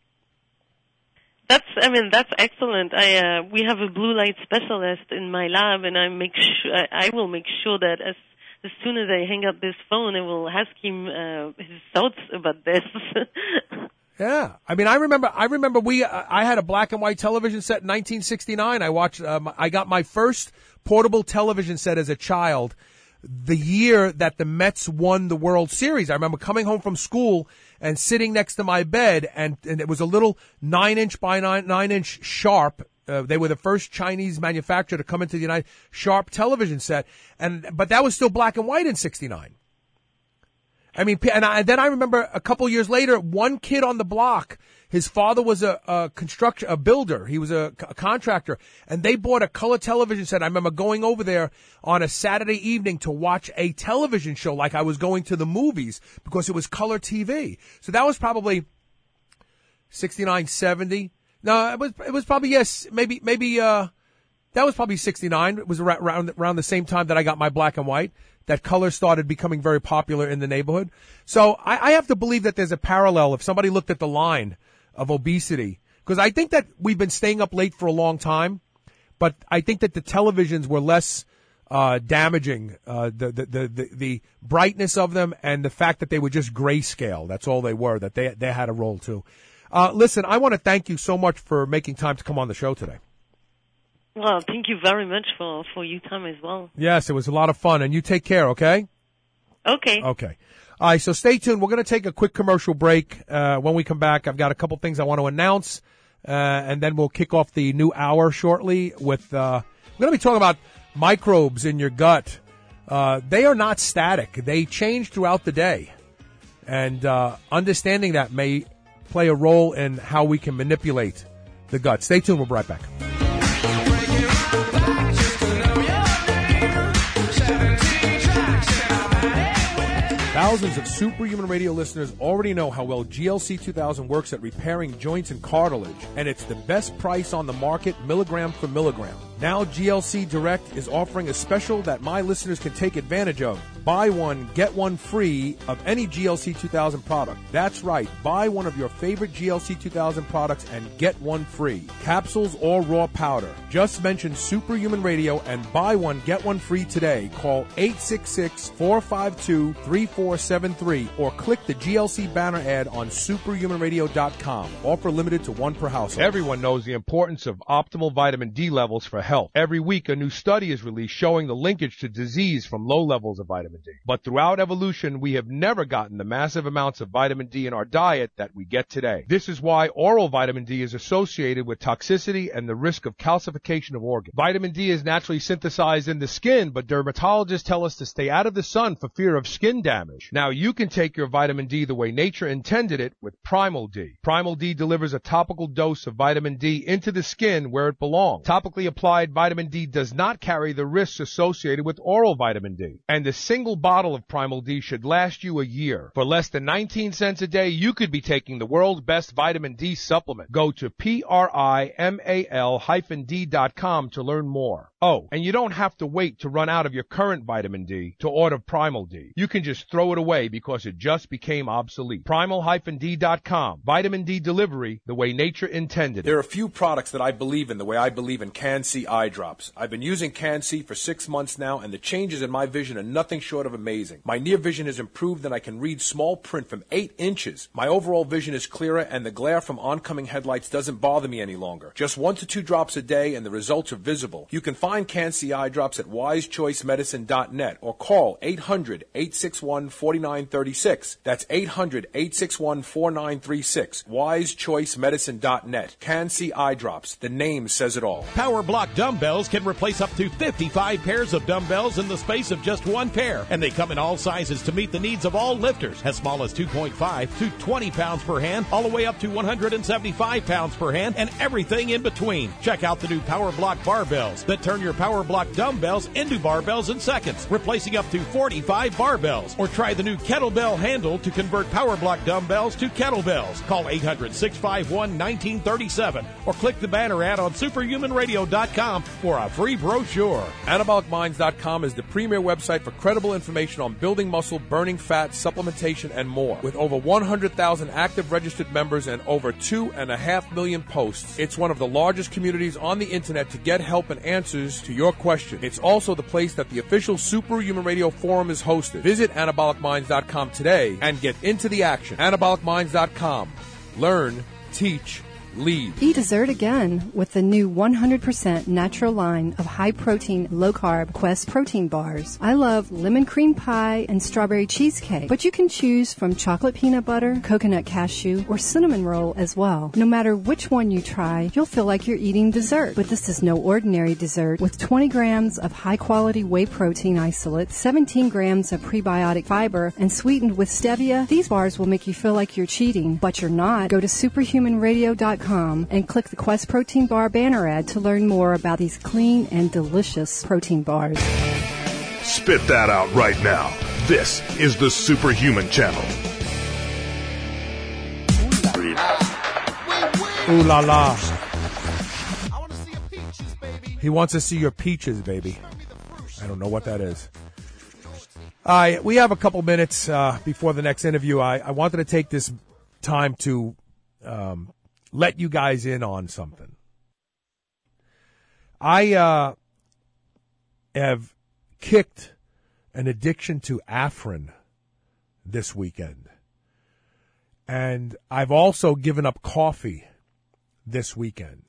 That's, I mean, that's excellent. I, uh, we have a blue light specialist in my lab, and I make sure, I will make sure that as, as soon as I hang up this phone, I will ask him, uh, his thoughts about this.
Yeah. I mean, I remember, I remember we, uh, I had a black and white television set in nineteen sixty-nine. I watched, um, I got my first portable television set as a child the year that the Mets won the World Series. I remember coming home from school and sitting next to my bed, and, and it was a little nine inch by nine, nine inch Sharp. Uh, they were the first Chinese manufacturer to come into the United Sharp television set, and but that was still black and white in sixty-nine. I mean, and, I, and then I remember a couple years later, one kid on the block, his father was a, a construction, a builder. He was a, a contractor, and they bought a color television set. I remember going over there on a Saturday evening to watch a television show like I was going to the movies because it was color T V. So that was probably sixty-nine, seventy. No, it was, it was probably, yes, maybe, maybe, uh, that was probably sixty-nine. It was around, around the same time that I got my black and white. That color started becoming very popular in the neighborhood. So I, I have to believe that there's a parallel if somebody looked at the line of obesity. Because I think that we've been staying up late for a long time, but I think that the televisions were less uh damaging, uh the, the, the, the, the brightness of them and the fact that they were just grayscale. That's all they were, that they, they had a role too. Uh, listen, I want to thank you so much for making time to come on the show today.
Well, thank you very much for, for your time as well.
Yes, it was a lot of fun. And you take care, okay?
Okay.
Okay. All right, so stay tuned. We're going to take a quick commercial break. Uh, when we come back, I've got a couple things I want to announce, uh, and then we'll kick off the new hour shortly with, uh, we're going to be talking about microbes in your gut. Uh, they are not static. They change throughout the day. And uh, understanding that may play a role in how we can manipulate the gut. Stay tuned. We'll be right back. Thousands of Superhuman Radio listeners already know how well G L C two thousand works at repairing joints and cartilage, and it's the best price on the market, milligram for milligram. Now G L C Direct is offering a special that my listeners can take advantage of. Buy one, get one free of any G L C two thousand product. That's right, buy one of your favorite G L C two thousand products and get one free. Capsules or raw powder. Just mention Superhuman Radio and buy one, get one free today. Call eight six six, four five two, three four seven three or click the G L C banner ad on superhuman radio dot com. Offer limited to one per household. Everyone knows the importance of optimal vitamin D levels for health. Every week, a new study is released showing the linkage to disease from low levels of vitamin D. But throughout evolution, we have never gotten the massive amounts of vitamin D in our diet that we get today. This is why oral vitamin D is associated with toxicity and the risk of calcification of organs. Vitamin D is naturally synthesized in the skin, but dermatologists tell us to stay out of the sun for fear of skin damage. Now, you can take your vitamin D the way nature intended it with Primal D. Primal D delivers a topical dose of vitamin D into the skin where it belongs. Topically applied vitamin D does not carry the risks associated with oral vitamin D. And a single bottle of Primal D should last you a year. For less than nineteen cents a day, you could be taking the world's best vitamin D supplement. Go to P R I M A L hyphen D dot com to learn more. Oh, and you don't have to wait to run out of your current vitamin D to order Primal D. You can just throw it away because it just became obsolete. Primal D dot com. Vitamin D delivery the way nature intended it.
There are a few products that I believe in the way I believe in Can-C eye drops. I've been using Can-C for six months now, and the changes in my vision are nothing short of amazing. My near vision has improved, and I can read small print from eight inches. My overall vision is clearer, and the glare from oncoming headlights doesn't bother me any longer. Just one to two drops a day, and the results are visible. You can find Can-C eye drops at wise choice medicine dot net or call eight hundred, eight six one, four nine three six. That's eight hundred, eight six one, four nine three six. wise choice medicine dot net. Can-C eye drops. The name says it all.
Power Block dumbbells can replace up to fifty-five pairs of dumbbells in the space of just one pair. And they come in all sizes to meet the needs of all lifters, as small as two point five to twenty pounds per hand, all the way up to one hundred seventy-five pounds per hand, and everything in between. Check out the new Power Block barbells that turn your Power Block dumbbells into barbells in seconds, replacing up to forty-five barbells. Or try the new kettlebell handle to convert Power Block dumbbells to kettlebells. Call eight hundred, six five one, one nine three seven or click the banner ad on superhuman radio dot com for a free brochure.
Anabolic Minds dot com is the premier website for credible information on building muscle, burning fat, supplementation, and more. With over one hundred thousand active registered members and over two and a half million posts, it's one of the largest communities on the internet to get help and answers to your questions. It's also the place that the official Superhuman Radio Forum is hosted. Visit Anabolic Minds dot com today and get into the action. Anabolic Minds dot com. Learn, teach, lead.
Eat dessert again with the new one hundred percent natural line of high-protein, low-carb Quest protein bars. I love lemon cream pie and strawberry cheesecake, but you can choose from chocolate peanut butter, coconut cashew, or cinnamon roll as well. No matter which one you try, you'll feel like you're eating dessert. But this is no ordinary dessert. With twenty grams of high-quality whey protein isolate, seventeen grams of prebiotic fiber, and sweetened with stevia, these bars will make you feel like you're cheating, but you're not. Go to superhuman radio dot com and click the Quest Protein Bar banner ad to learn more about these clean and delicious protein bars.
Spit that out right now. This is the Superhuman Channel.
Ooh la la. He wants to see your peaches, baby. I don't know what that is. All right, we have a couple minutes uh, before the next interview. I, I wanted to take this time to um, let you guys in on something. I uh, have kicked an addiction to Afrin this weekend. And I've also given up coffee this weekend.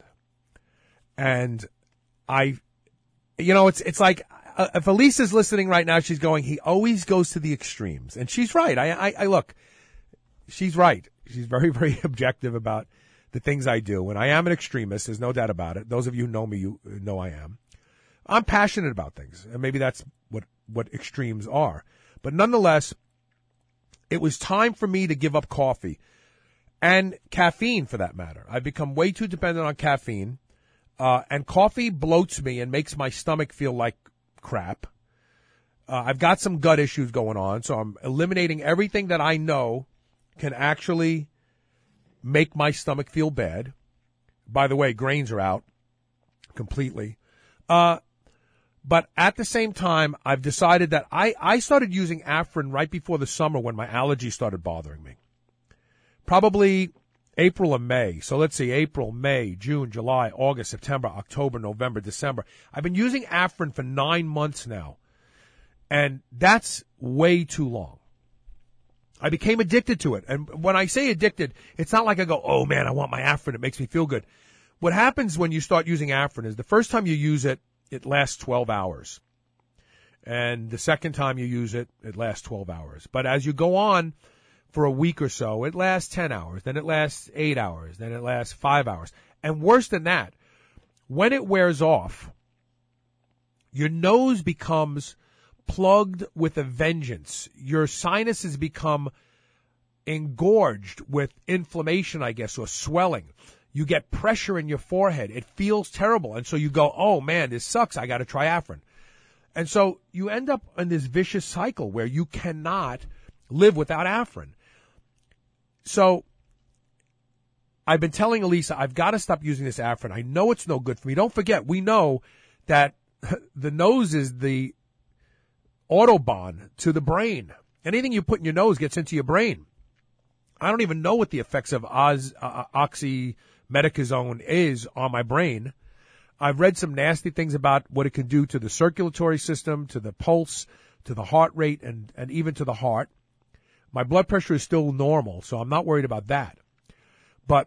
And I, you know, it's it's like, uh, if Elisa's listening right now, she's going, he always goes to the extremes. And she's right. I, I, I look, she's right. She's very, very objective about the things I do. And I am an extremist. There's no doubt about it. Those of you who know me, you know I am. I'm passionate about things. And maybe that's what, what extremes are. But nonetheless, it was time for me to give up coffee and caffeine, for that matter. I've become way too dependent on caffeine. Uh, and coffee bloats me and makes my stomach feel like crap. Uh, I've got some gut issues going on, so I'm eliminating everything that I know can actually make my stomach feel bad. By the way, grains are out completely. Uh, but at the same time, I've decided that I, I started using Afrin right before the summer when my allergies started bothering me. Probably April or May. So let's see, April, May, June, July, August, September, October, November, December. I've been using Afrin for nine months now. And that's way too long. I became addicted to it. And when I say addicted, it's not like I go, oh man, I want my Afrin. It makes me feel good. What happens when you start using Afrin is the first time you use it, it lasts twelve hours. And the second time you use it, it lasts twelve hours. But as you go on for a week or so, it lasts ten hours. Then it lasts eight hours. Then it lasts five hours. And worse than that, when it wears off, your nose becomes plugged with a vengeance. Your sinuses become engorged with inflammation, I guess, or swelling. You get pressure in your forehead. It feels terrible. And so you go, oh man, this sucks. I got to try Afrin. And so you end up in this vicious cycle where you cannot live without Afrin. So I've been telling Elisa, I've got to stop using this Afrin. I know it's no good for me. Don't forget, we know that the nose is the Autobahn to the brain. Anything you put in your nose gets into your brain. I don't even know what the effects of oz, uh, oxymetazoline is on my brain. I've read some nasty things about what it can do to the circulatory system, to the pulse, to the heart rate, and, and even to the heart. My blood pressure is still normal, so I'm not worried about that. But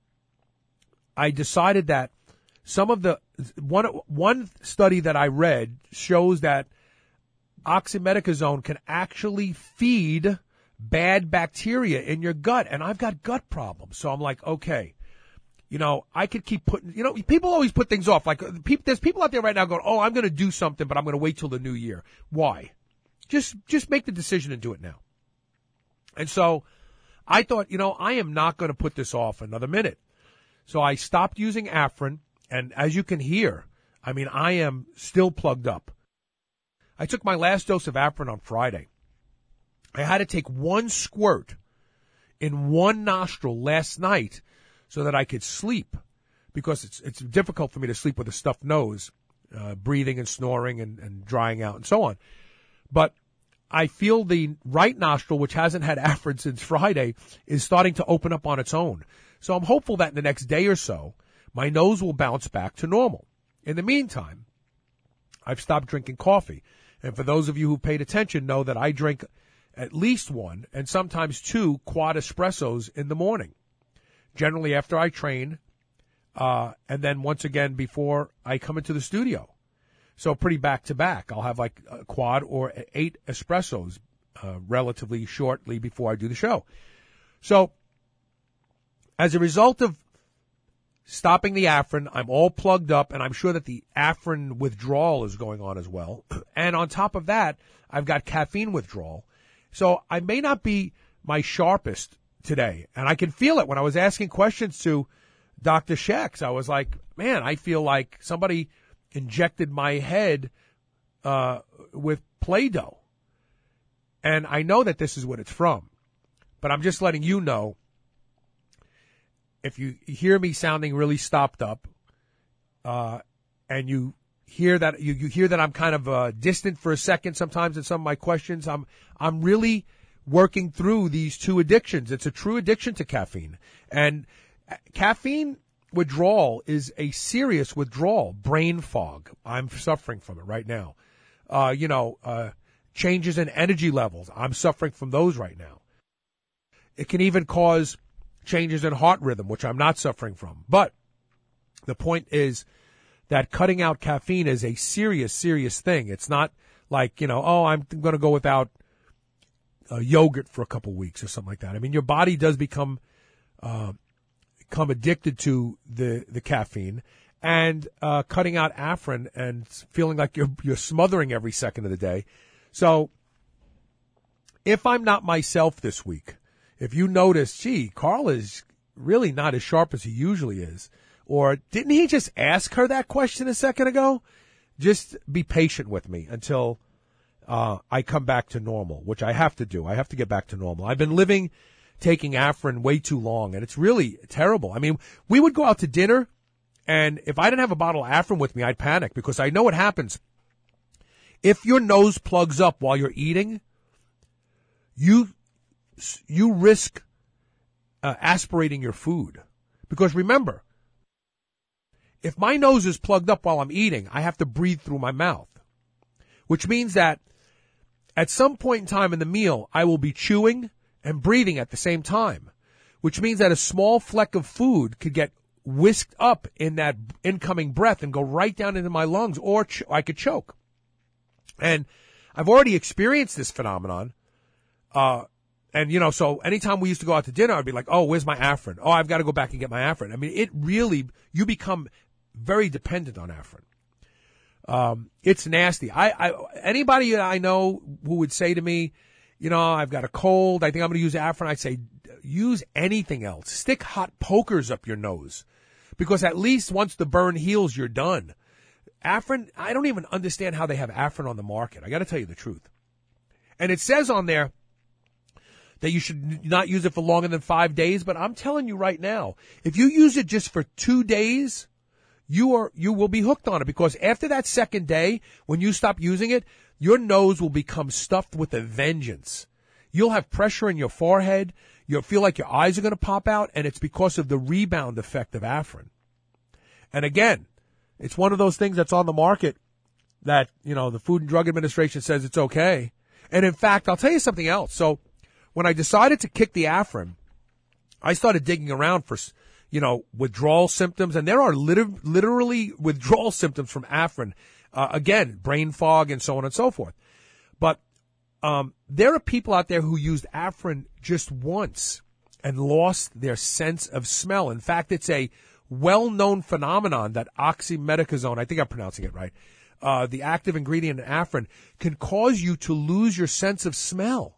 I decided that some of the one one study that I read shows that oxymetazoline can actually feed bad bacteria in your gut, and I've got gut problems. So I'm like, okay, you know, I could keep putting, you know, people always put things off. Like, people, there's people out there right now going, oh, I'm going to do something, but I'm going to wait till the new year. Why? Just, just make the decision and do it now. And so I thought, you know, I am not going to put this off another minute. So I stopped using Afrin, and as you can hear, I mean, I am still plugged up. I took my last dose of Afrin on Friday. I had to take one squirt in one nostril last night so that I could sleep, because it's it's difficult for me to sleep with a stuffed nose, uh, breathing and snoring and, and drying out and so on. But I feel the right nostril, which hasn't had Afrin since Friday, is starting to open up on its own. So I'm hopeful that in the next day or so, my nose will bounce back to normal. In the meantime, I've stopped drinking coffee. And for those of you who paid attention know that I drink at least one and sometimes two quad espressos in the morning, generally after I train, uh, and then once again before I come into the studio. So pretty back to back. I'll have like a quad or eight espressos uh, relatively shortly before I do the show. So as a result of stopping the Afrin, I'm all plugged up, and I'm sure that the Afrin withdrawal is going on as well. And on top of that, I've got caffeine withdrawal. So I may not be my sharpest today. And I can feel it when I was asking questions to Doctor Shex. I was like, man, I feel like somebody injected my head uh, with Play-Doh. And I know that this is what it's from. But I'm just letting you know, if you hear me sounding really stopped up, uh, and you hear that you, you hear that I'm kind of uh, distant for a second sometimes in some of my questions, I'm I'm really working through these two addictions. It's a true addiction to caffeine, and caffeine withdrawal is a serious withdrawal. Brain fog. I'm suffering from it right now. Uh, you know, uh, changes in energy levels. I'm suffering from those right now. It can even cause changes in heart rhythm, which I'm not suffering from. But the point is that cutting out caffeine is a serious, serious thing. It's not like, you know, oh, I'm going to go without uh, yogurt for a couple weeks or something like that. I mean, your body does become uh, become addicted to the, the caffeine, and uh, cutting out Afrin and feeling like you're you're smothering every second of the day. So if I'm not myself this week, if you notice, gee, Carl is really not as sharp as he usually is, or didn't he just ask her that question a second ago? Just be patient with me until uh, I come back to normal, which I have to do. I have to get back to normal. I've been living taking Afrin way too long, and it's really terrible. I mean, we would go out to dinner, and if I didn't have a bottle of Afrin with me, I'd panic, because I know what happens. If your nose plugs up while you're eating, you you risk uh, aspirating your food. Because remember, if my nose is plugged up while I'm eating, I have to breathe through my mouth, which means that at some point in time in the meal, I will be chewing and breathing at the same time, which means that a small fleck of food could get whisked up in that incoming breath and go right down into my lungs, or ch- I could choke. And I've already experienced this phenomenon. Uh, and, you know, so anytime we used to go out to dinner, I'd be like, oh, where's my Afrin? Oh, I've got to go back and get my Afrin. I mean, it really, you become very dependent on Afrin. Um, it's nasty. I, I, anybody that I know who would say to me, you know, I've got a cold, I think I'm going to use Afrin, I'd say, use anything else. Stick hot pokers up your nose, because at least once the burn heals, you're done. Afrin, I don't even understand how they have Afrin on the market. I got to tell you the truth. And it says on there that you should not use it for longer than five days. But I'm telling you right now, if you use it just for two days, you are, you will be hooked on it, because after that second day, when you stop using it, your nose will become stuffed with a vengeance. You'll have pressure in your forehead. You'll feel like your eyes are going to pop out, and it's because of the rebound effect of Afrin. And again, it's one of those things that's on the market that, you know, the Food and Drug Administration says it's okay. And in fact, I'll tell you something else. So when I decided to kick the Afrin, I started digging around for, you know, withdrawal symptoms. And there are lit- literally withdrawal symptoms from Afrin. Uh, again, brain fog and so on and so forth. But um, there are people out there who used Afrin just once and lost their sense of smell. In fact, it's a well-known phenomenon that oxymetazoline, I think I'm pronouncing it right, uh, the active ingredient in Afrin, can cause you to lose your sense of smell.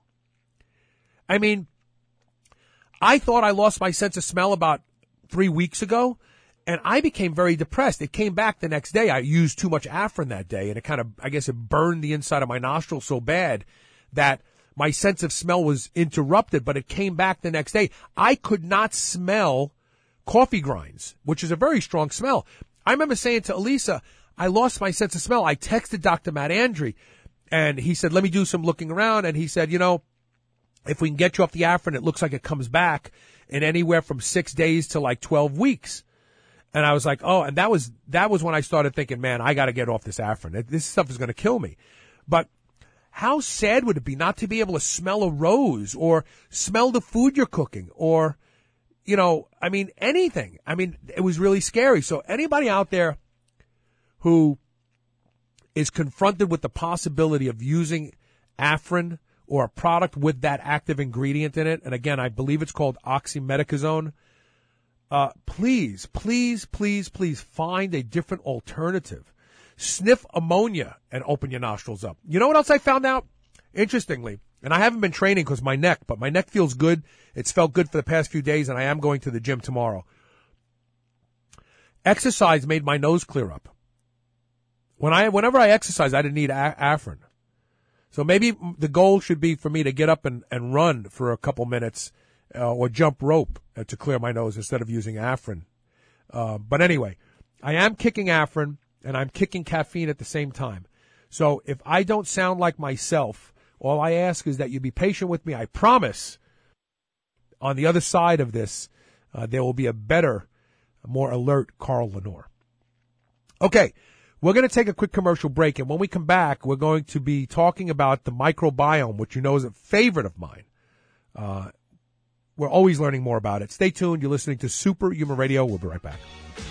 I mean, I thought I lost my sense of smell about three weeks ago, And I became very depressed. It came back the next day. I used too much Afrin that day, and it kind of, I guess it burned the inside of my nostril so bad that my sense of smell was interrupted, but it came back the next day. I could not smell coffee grinds, which is a very strong smell. I remember saying to Elisa, I lost my sense of smell. I texted Doctor Matt Andre, and he said, let me do some looking around. And he said, you know, if we can get you off the Afrin, it looks like it comes back in anywhere from six days to like twelve weeks. And I was like, oh, and that was, that was when I started thinking, man, I got to get off this Afrin. This stuff is going to kill me. But how sad would it be not to be able to smell a rose or smell the food you're cooking or, you know, I mean, anything. I mean, it was really scary. So anybody out there who is confronted with the possibility of using Afrin or a product with that active ingredient in it, and again, I believe it's called oxymetazoline, uh, please, please, please, please find a different alternative. Sniff ammonia and open your nostrils up. You know what else I found out? Interestingly, and I haven't been training because my neck, but my neck feels good. It's felt good for the past few days, and I am going to the gym tomorrow. Exercise made my nose clear up. When I, whenever I exercise, I didn't need a- Afrin. So maybe the goal should be for me to get up and, and run for a couple minutes uh, or jump rope uh, to clear my nose instead of using Afrin. Uh, but anyway, I am kicking Afrin, and I'm kicking caffeine at the same time. So if I don't sound like myself, all I ask is that you be patient with me. I promise on the other side of this, uh, there will be a better, more alert Carl Lenore. Okay. We're going to take a quick commercial break, and when we come back, we're going to be talking about the microbiome, which you know is a favorite of mine. Uh, we're always learning more about it. Stay tuned. You're listening to Superhuman Radio. We'll be right back.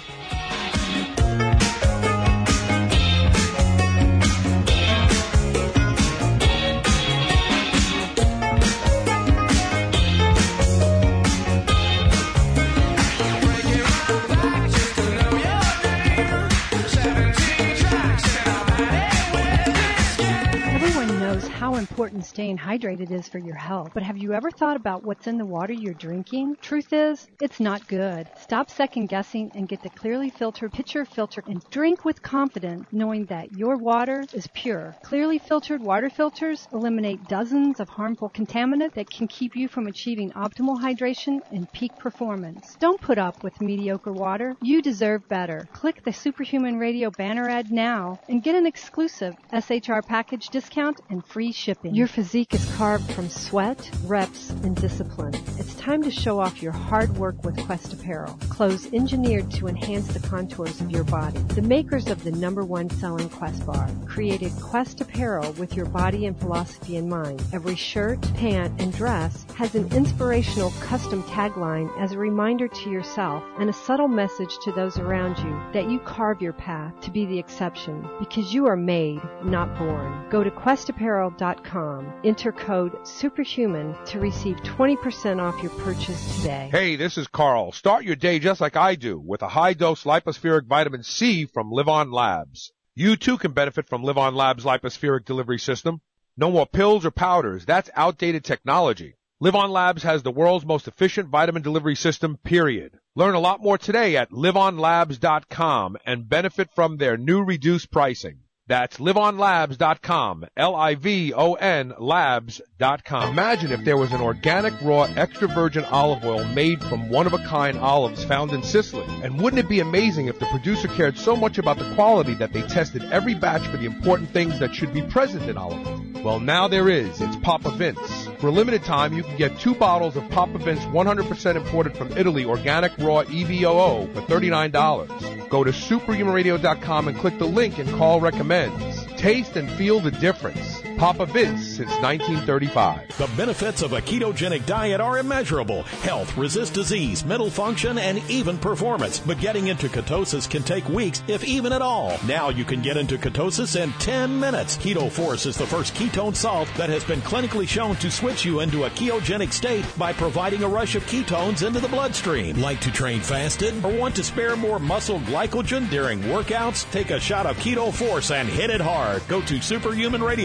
How important staying hydrated is for your health. But have you ever thought about what's in the water you're drinking? Truth is, it's not good. Stop second guessing and get the clearly filtered pitcher filter and drink with confidence knowing that your water is pure. Clearly filtered water filters eliminate dozens of harmful contaminants that can keep you from achieving optimal hydration and peak performance. Don't put up with mediocre water. You deserve better. Click the Superhuman Radio banner ad now and get an exclusive S H R package discount and free shipping. Your physique is carved from sweat, reps, and discipline. It's time to show off your hard work with Quest Apparel. Clothes engineered to enhance the contours of your body. The makers of the number one selling Quest bar created Quest Apparel with your body and philosophy in mind. Every shirt, pant, and dress has an inspirational custom tagline as a reminder to yourself and a subtle message to those around you that you carve your path to be the exception because you are made, not born. Go to quest apparel dot com. Enter code SUPERHUMAN to receive twenty percent off your purchase today.
Hey, this is Carl. Start your day just like I do with a high-dose lipospheric vitamin C from Live On Labs. You too can benefit from Live On Labs' lipospheric delivery system. No more pills or powders. That's outdated technology. Live On Labs has the world's most efficient vitamin delivery system, period. Learn a lot more today at live on labs dot com and benefit from their new reduced pricing. That's live on labs dot com, L I V O N labs dot com. Imagine if there was an organic, raw, extra virgin olive oil made from one-of-a-kind olives found in Sicily. And wouldn't it be amazing if the producer cared so much about the quality that they tested every batch for the important things that should be present in olive oil? Well, now there is. It's Papa Vince. For a limited time, you can get two bottles of Papa Vince one hundred percent imported from Italy organic raw E V O O for thirty-nine dollars. Go to superhuman radio dot com and click the link and call recommends. Taste and feel the difference. Papa Vince since nineteen thirty-five.
The benefits of a ketogenic diet are immeasurable. Health, resist disease, mental function, and even performance. But getting into ketosis can take weeks, if even at all. Now you can get into ketosis in ten minutes. Keto Force is the first ketone salt that has been clinically shown to switch you into a ketogenic state by providing a rush of ketones into the bloodstream. Like to train fasted or want to spare more muscle glycogen during workouts? Take a shot of Keto Force and hit it hard. Go to superhuman radio dot com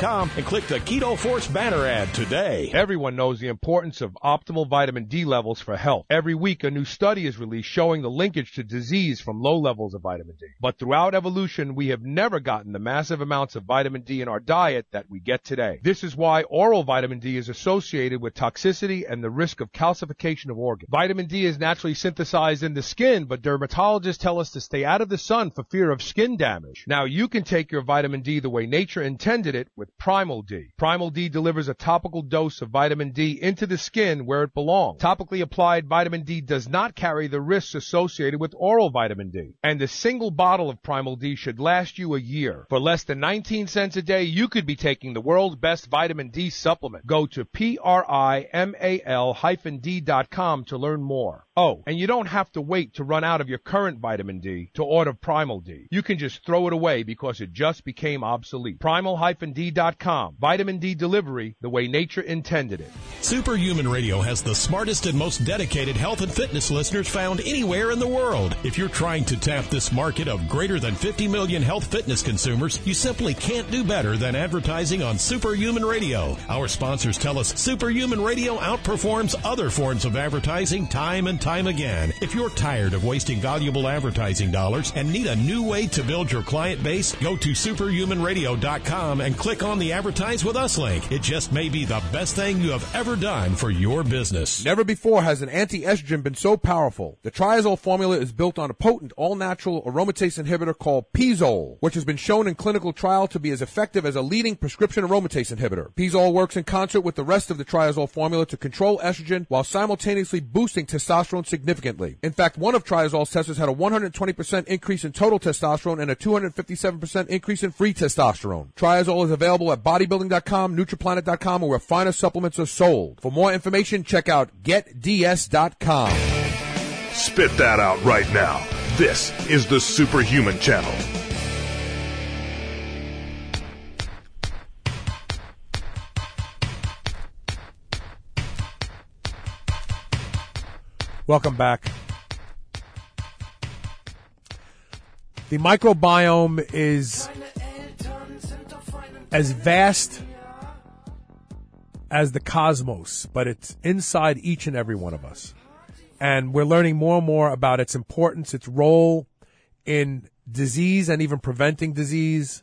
com and click the Keto Force banner ad today.
Everyone knows the importance of optimal vitamin D levels for health. Every week, a new study is released showing the linkage to disease from low levels of vitamin D. But throughout evolution, we have never gotten the massive amounts of vitamin D in our diet that we get today. This is why oral vitamin D is associated with toxicity and the risk of calcification of organs. Vitamin D is naturally synthesized in the skin, but dermatologists tell us to stay out of the sun for fear of skin damage. Now, you can take your vitamin D the way nature intended it with Primal D. Primal D delivers a topical dose of vitamin D into the skin where it belongs. Topically applied vitamin D does not carry the risks associated with oral vitamin D. And a single bottle of Primal D should last you a year. For less than nineteen cents a day, you could be taking the world's best vitamin D supplement. Go to P R I M A L D dot com to learn more. Oh, and you don't have to wait to run out of your current vitamin D to order Primal D. You can just throw it away because it just became obsolete. Primal D dot com. Vitamin D delivery the way nature intended it.
Superhuman Radio has the smartest and most dedicated health and fitness listeners found anywhere in the world. If you're trying to tap this market of greater than fifty million health fitness consumers, you simply can't do better than advertising on Superhuman Radio. Our sponsors tell us Superhuman Radio outperforms other forms of advertising time and time again. If you're tired of wasting valuable advertising dollars and need a new way to build your client base, go to superhuman radio dot com and click on the Advertise With Us link. It just may be the best thing you have ever done for your business.
Never before has an anti-estrogen been so powerful. The Triazole formula is built on a potent, all-natural aromatase inhibitor called Pizole, which has been shown in clinical trial to be as effective as a leading prescription aromatase inhibitor. Pizole works in concert with the rest of the Triazole formula to control estrogen while simultaneously boosting testosterone significantly. In fact, one of Triazole's testers had a one hundred twenty percent increase in total testosterone and a two hundred fifty-seven percent increase in free testosterone. Triazole is available at bodybuilding dot com, nutriplanet dot com, or where finer supplements are sold. For more information, check out get d s dot com.
Spit that out right now. This is the Superhuman Channel.
Welcome back. The microbiome is as vast as the cosmos, but it's inside each and every one of us. And we're learning more and more about its importance, its role in disease and even preventing disease.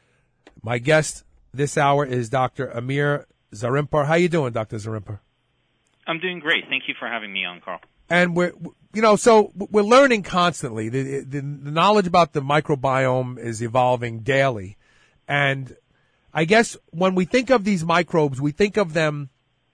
My guest this hour is Doctor Amir Zarimpar. How you doing, Doctor Zarimpar?
I'm doing great. Thank you for having me on, Carl.
And we're, you know, so we're learning constantly. The, the, the knowledge about the microbiome is evolving daily. And I guess when we think of these microbes, we think of them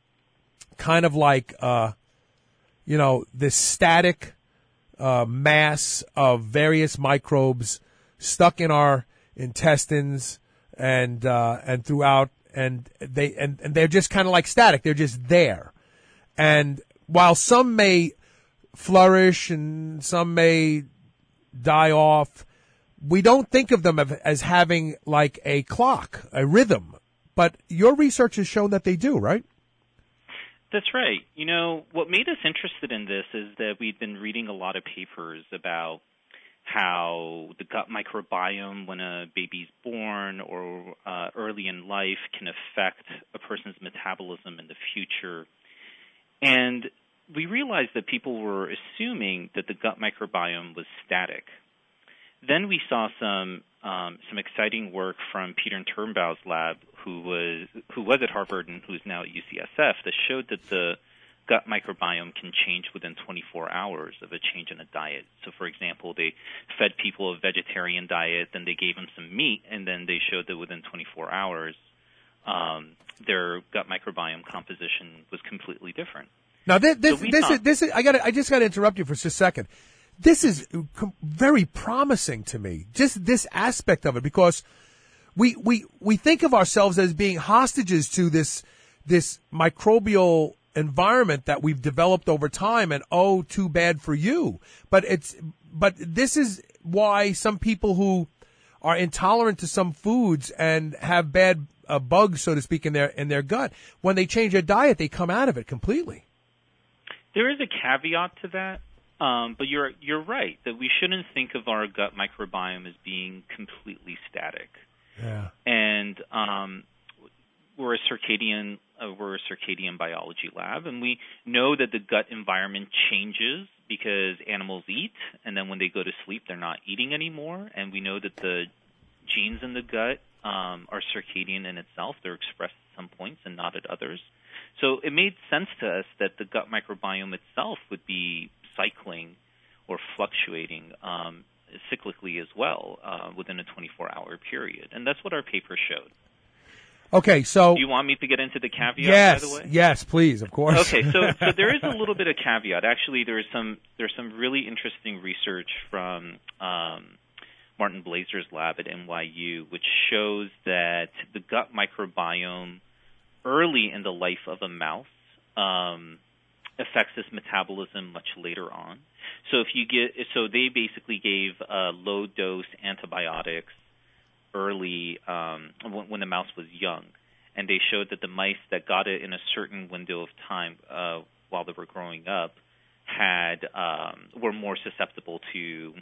kind of like, uh, you know, this static uh, mass of various microbes stuck in our intestines and uh, and throughout, and they and, and they're just kind of like static. They're just there. And while some may flourish and some may die off, we don't think of them as having like a clock, a rhythm. But your research has shown that they do, right?
That's right. You know, what made us interested in this is that we've been reading a lot of papers about how the gut microbiome when a baby's born or uh, early in life can affect a person's metabolism in the future. And we realized that people were assuming that the gut microbiome was static. Then we saw some um, some exciting work from Peter Turnbau's lab, who was who was at Harvard and who's now at U C S F, that showed that the gut microbiome can change within twenty-four hours of a change in a diet. So, for example, they fed people a vegetarian diet, then they gave them some meat, and then they showed that within twenty-four hours, um, their gut microbiome composition was completely different.
Now, this this,
so
this
thought,
is this is I got I just got to interrupt you for just a second. This is very promising to me, just this aspect of it, because we we we think of ourselves as being hostages to this this microbial environment that we've developed over time, and oh, too bad for you. But it's but this is why some people who are intolerant to some foods and have bad uh, bugs, so to speak, in their in their gut, when they change their diet, they come out of it completely.
There is a caveat to that. Um, but you're you're right that we shouldn't think of our gut microbiome as being completely static.
Yeah.
And um, we're a circadian uh, we're a circadian biology lab, and we know that the gut environment changes because animals eat, and then when they go to sleep, they're not eating anymore. And we know that the genes in the gut um, are circadian in itself; they're expressed at some points and not at others. So it made sense to us that the gut microbiome itself would be cycling or fluctuating um, cyclically as well uh, within a twenty-four hour period. And that's what our paper showed.
Okay, so...
Do you want me to get into the caveat,
yes,
by the way?
Yes, please, of course.
Okay, so so there is a little bit of caveat. Actually, there's some there's some really interesting research from um, Martin Blazer's lab at N Y U, which shows that the gut microbiome early in the life of a mouse um, affects its metabolism much later on. So if you get, so they basically gave uh, low dose antibiotics early um, when, when the mouse was young, and they showed that the mice that got it in a certain window of time uh, while they were growing up had um, were more susceptible to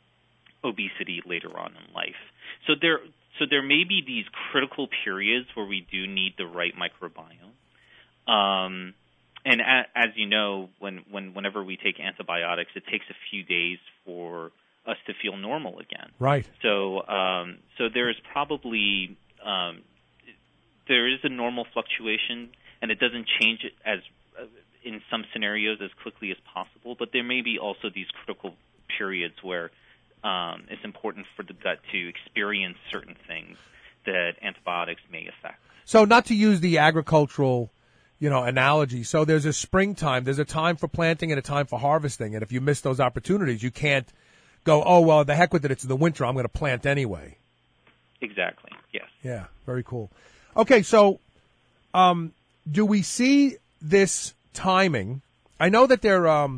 obesity later on in life. So there. So there may be these critical periods where we do need the right microbiome. Um, and a, as you know, when, when whenever we take antibiotics, it takes a few days for us to feel normal again.
Right.
So um, so there is probably um, there is a normal fluctuation, and it doesn't change it as uh, in some scenarios as quickly as possible. But there may be also these critical periods where Um, it's important for the gut to experience certain things that antibiotics may affect.
So not to use the agricultural, you know, analogy. So there's a springtime, there's a time for planting and a time for harvesting. And if you miss those opportunities, you can't go, oh, well, the heck with it. It's in the winter. I'm going to plant anyway.
Exactly. Yes.
Yeah. Very cool. Okay. So, um, do we see this timing? I know that there, um,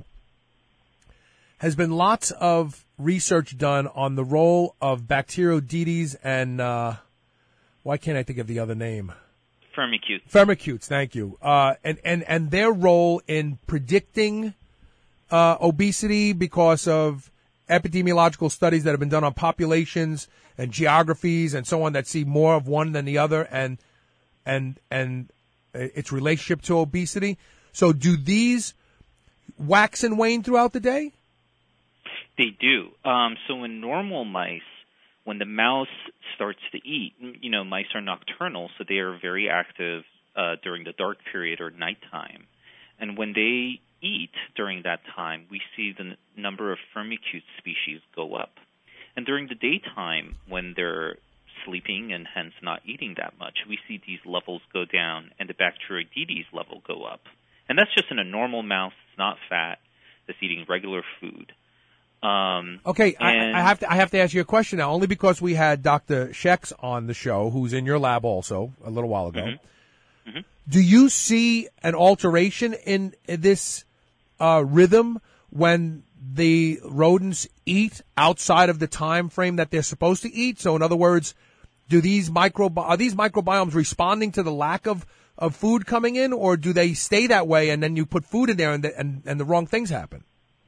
has been lots of research done on the role of Bacteroidetes and, uh, why can't I think of the other name?
Firmicutes.
Firmicutes, thank you. Uh, and, and, and their role in predicting, uh, obesity because of epidemiological studies that have been done on populations and geographies and so on that see more of one than the other and, and, and its relationship to obesity. So do these wax and wane throughout the day?
They do. Um, so in normal mice, when the mouse starts to eat, you know, mice are nocturnal, so they are very active uh, during the dark period or nighttime. And when they eat during that time, we see the n- number of Firmicutes species go up. And during the daytime, when they're sleeping and hence not eating that much, we see these levels go down and the Bacteroidetes level go up. And that's just in a normal mouse. It's not fat. That's eating regular food. Um,
okay, I, I have to I have to ask you a question now, only because we had Doctor Schex on the show, who's in your lab also a little while ago.
Mm-hmm. Mm-hmm.
Do you see an alteration in this uh, rhythm when the rodents eat outside of the time frame that they're supposed to eat? So, in other words, do these micro are these microbiomes responding to the lack of, of food coming in, or do they stay that way and then you put food in there and the, and, and the wrong things happen?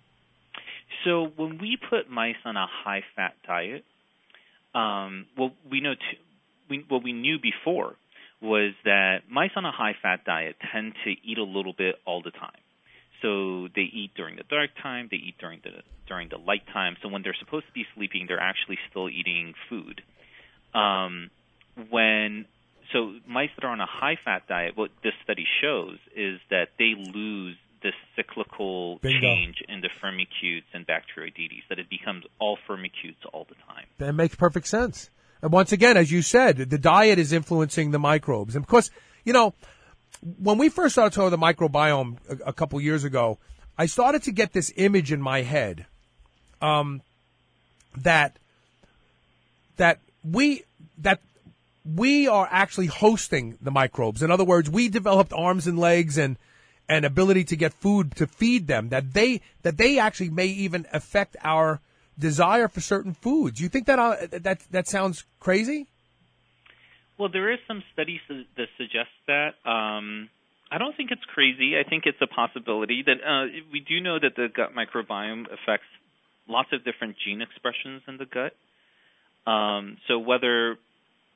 So when we put mice on a high-fat diet, um, well, we know t- we, what we knew before was that mice on a high-fat diet tend to eat a little bit all the time. So they eat during the dark time, they eat during the during the light time. So when they're supposed to be sleeping, they're actually still eating food. Um, when so mice that are on a high-fat diet, what this study shows is that they lose this cyclical
Bingo.
change in the Firmicutes and Bacteroidetes, that it becomes all Firmicutes all the time.
That makes perfect sense. And once again, as you said, the diet is influencing the microbes. And of course, you know, when we first started talking about the microbiome a, a couple years ago, I started to get this image in my head um, that that we that we are actually hosting the microbes. In other words, we developed arms and legs and and ability to get food to feed them, that they that they actually may even affect our desire for certain foods. You think that uh, that that sounds crazy?
Well, there is some studies that suggest that. Um, I don't think it's crazy. I think it's a possibility that uh, we do know that the gut microbiome affects lots of different gene expressions in the gut. Um, so whether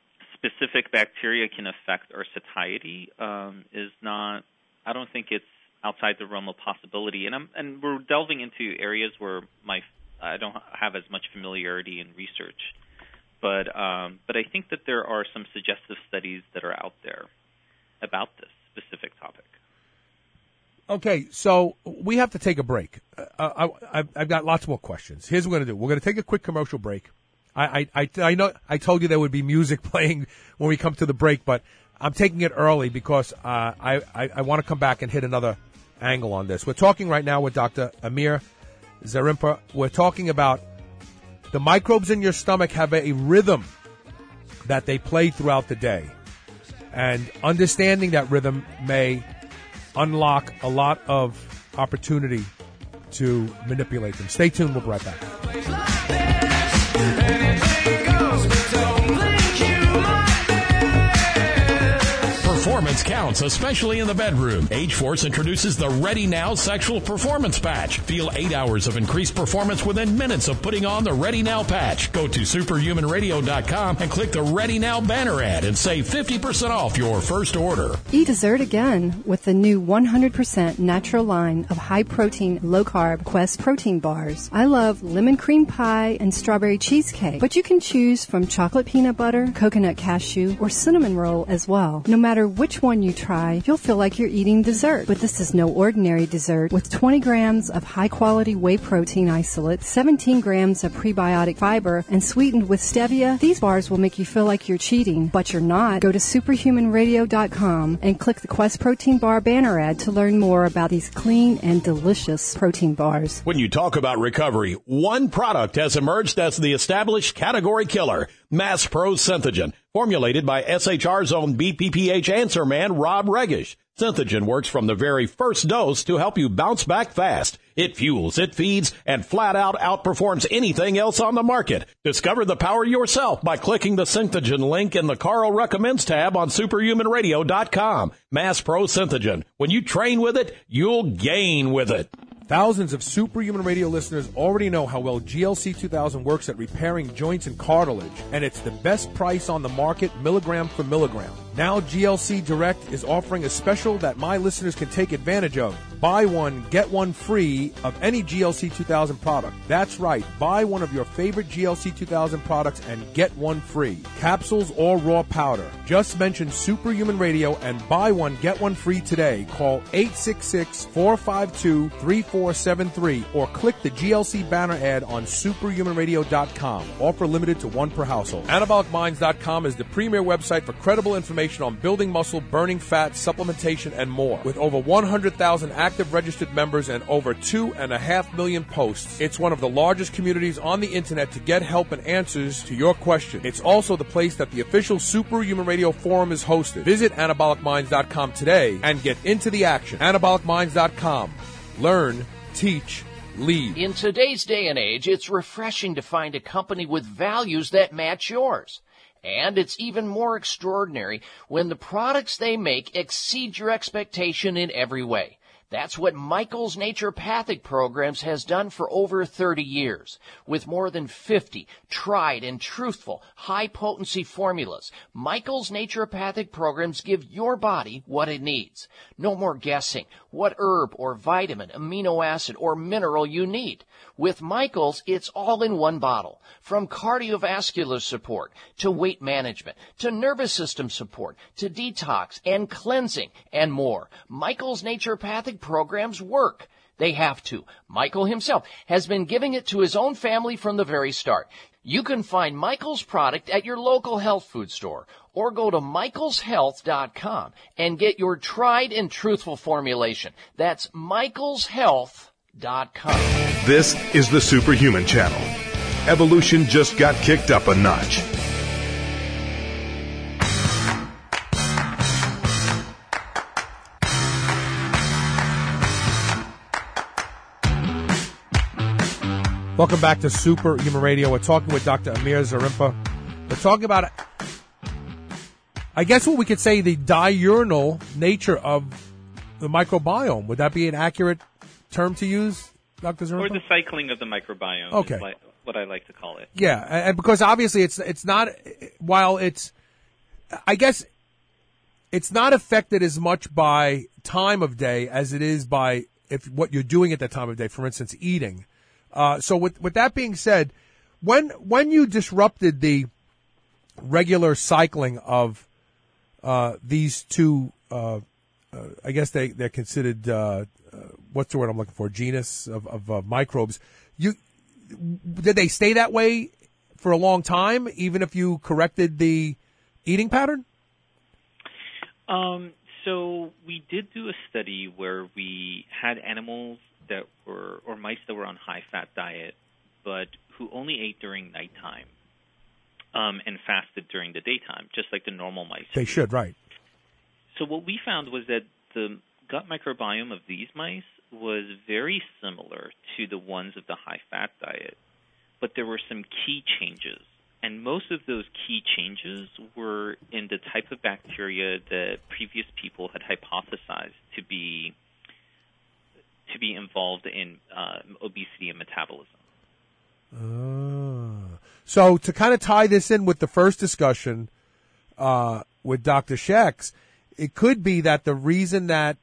specific bacteria can affect our satiety um, is not, I don't think it's outside the realm of possibility. And I'm, and we're delving into areas where my I don't have as much familiarity in research. But um, but I think that there are some suggestive studies that are out there about this specific topic.
Okay, so we have to take a break. Uh, I, I've got lots more questions. Here's what we're going to do. We're going to take a quick commercial break. I, I, I, I know I told you there would be music playing when we come to the break, but I'm taking it early because uh, I, I, I want to come back and hit another angle on this. We're talking right now with Doctor Amir Zarimpa. We're talking about the microbes in your stomach have a rhythm that they play throughout the day. And understanding that rhythm may unlock a lot of opportunity to manipulate them. Stay tuned. We'll be right back.
Performance counts, especially in the bedroom. H-Force introduces the Ready Now Sexual Performance Patch. Feel eight hours of increased performance within minutes of putting on the Ready Now patch. Go to superhuman radio dot com and click the Ready Now banner ad and save fifty percent off your first order.
Eat dessert again with the new one hundred percent natural line of high-protein, low-carb Quest protein bars. I love lemon cream pie and strawberry cheesecake, but you can choose from chocolate peanut butter, coconut cashew, or cinnamon roll as well. No matter which one you try, you'll feel like you're eating dessert. But this is no ordinary dessert. With twenty grams of high-quality whey protein isolate, seventeen grams of prebiotic fiber, and sweetened with stevia, these bars will make you feel like you're cheating, but you're not. Go to superhuman radio dot com and click the Quest Protein Bar banner ad to learn more about these clean and delicious protein bars.
When you talk about recovery, one product has emerged as the established category killer, Mass Pro Synthogen, formulated by S H R's own B P P H answer man, Rob Regish. Synthogen works from the very first dose to help you bounce back fast. It fuels, it feeds, and flat out outperforms anything else on the market. Discover the power yourself by clicking the Synthogen link in the Carl Recommends tab on superhuman radio dot com. Mass Pro Synthogen. When you train with it, you'll gain with it.
Thousands of Superhuman Radio listeners already know how well G L C two thousand works at repairing joints and cartilage, and it's the best price on the market, milligram for milligram. Now G L C Direct is offering a special that my listeners can take advantage of. Buy one, get one free of any G L C two thousand product. That's right, buy one of your favorite G L C two thousand products and get one free. Capsules or raw powder. Just mention Superhuman Radio and buy one, get one free today. Call eight six six, four five two, three four seven three or click the G L C banner ad on superhuman radio dot com. Offer limited to one per household. anabolic minds dot com is the premier website for credible information on building muscle, burning fat, supplementation, and more. With over one hundred thousand active registered members and over two and a half million posts, it's one of the largest communities on the internet to get help and answers to your questions. It's also the place that the official Superhuman Radio Forum is hosted. Visit anabolic minds dot com today and get into the action. anabolic minds dot com. Learn, teach, lead.
In today's day and age, it's refreshing to find a company with values that match yours. And it's even more extraordinary when the products they make exceed your expectation in every way. That's what Michael's Naturopathic Programs has done for over thirty years. With more than fifty tried and truthful high-potency formulas, Michael's Naturopathic Programs give your body what it needs. No more guessing what herb or vitamin, amino acid, or mineral you need. With Michael's, it's all in one bottle. From cardiovascular support to weight management to nervous system support to detox and cleansing and more. Michael's Naturopathic Programs work. They have to. Michael himself has been giving it to his own family from the very start. You can find Michael's product at your local health food store or go to michaels health dot com and get your tried and truthful formulation. That's michaels health dot com.
This is the Superhuman Channel. Evolution just got kicked up a notch.
Welcome back to Superhuman Radio. We're talking with Doctor Amir Zarimpa. We're talking about, I guess what we could say, the diurnal nature of the microbiome. Would that be an accurate term to use, Doctor Zarimpa?
Or the cycling of the microbiome,
okay.
is like what I like to call it.
Yeah, and because obviously it's it's not, while it's I guess it's not affected as much by time of day as it is by if what you're doing at that time of day, for instance, eating. Uh, so with, with that being said, when, when you disrupted the regular cycling of, uh, these two, uh, uh, I guess they, they're considered, uh, uh, what's the word I'm looking for? Genus of, of, uh, microbes. You, did they stay that way for a long time, even if you corrected the eating pattern?
Um, so we did do a study where we had animals that were, or mice that were on high-fat diet, but who only ate during nighttime, um, and fasted during the daytime, just like the normal mice.
They should, right.
So what we found was that the gut microbiome of these mice was very similar to the ones of the high-fat diet, but there were some key changes. And most of those key changes were in the type of bacteria that previous people had hypothesized to be to be involved in uh, obesity and metabolism.
Oh. So to kind of tie this in with the first discussion uh, with Doctor Schechts, it could be that the reason that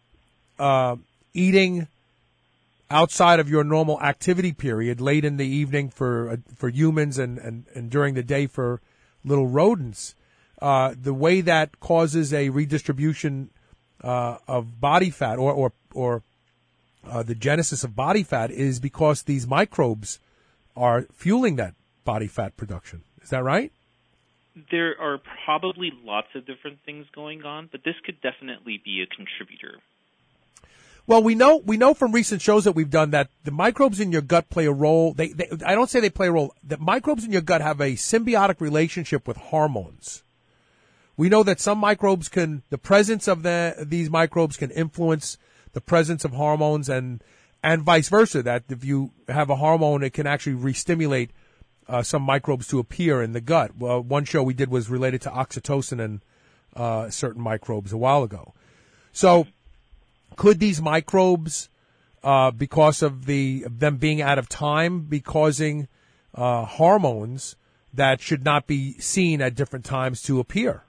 uh, eating outside of your normal activity period, late in the evening for uh, for humans and, and, and during the day for little rodents, uh, the way that causes a redistribution uh, of body fat or or, or uh, the genesis of body fat is because these microbes are fueling that body fat production. Is that right?
There are probably lots of different things going on, but this could definitely be a contributor.
Well, we know we know from recent shows that we've done that the microbes in your gut play a role. They, they I don't say they play a role. The microbes in your gut have a symbiotic relationship with hormones. We know that some microbes can, the presence of the these microbes can influence the presence of hormones, and and vice versa. That if you have a hormone, it can actually re-stimulate uh, some microbes to appear in the gut. Well, one show we did was related to oxytocin and uh, certain microbes a while ago. So. Could these microbes, uh, because of the them being out of time, be causing uh, hormones that should not be seen at different times to appear?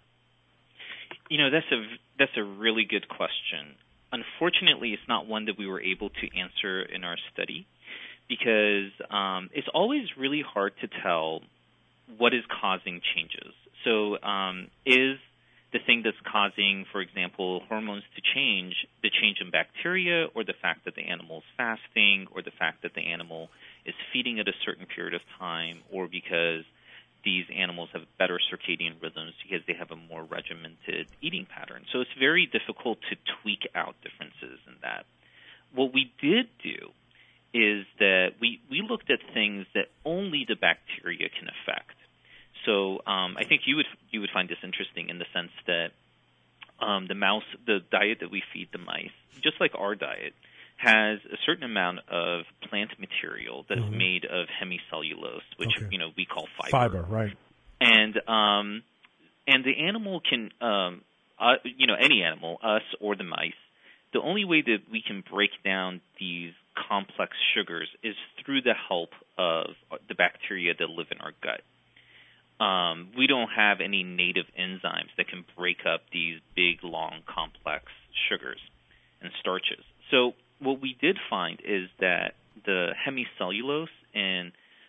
You know, that's a that's a really good question. Unfortunately, it's not one that we were able to answer in our study because um, it's always really hard to tell what is causing changes. So, um, is the thing that's causing, for example, hormones to change, the change in bacteria, or the fact that the animal's fasting, or the fact that the animal is feeding at a certain period of time, or because these animals have better circadian rhythms because they have a more regimented eating pattern. So it's very difficult to tweak out differences in that. What we did do is that we, we looked at things that only the bacteria can affect. So um, I think you would you would find this interesting in the sense that um, the mouse, the diet that we feed the mice, just like our diet, has a certain amount of plant material that mm-hmm. is made of hemicellulose, which okay. you know we call fiber.
Fiber, right?
And um, and the animal can, um, uh, you know, any animal, us or the mice, the only way that we can break down these complex sugars is through the help of the bacteria that live in our gut. Um, we don't have any native enzymes that can break up these big, long, complex sugars and starches. So what we did find is that the hemicellulose in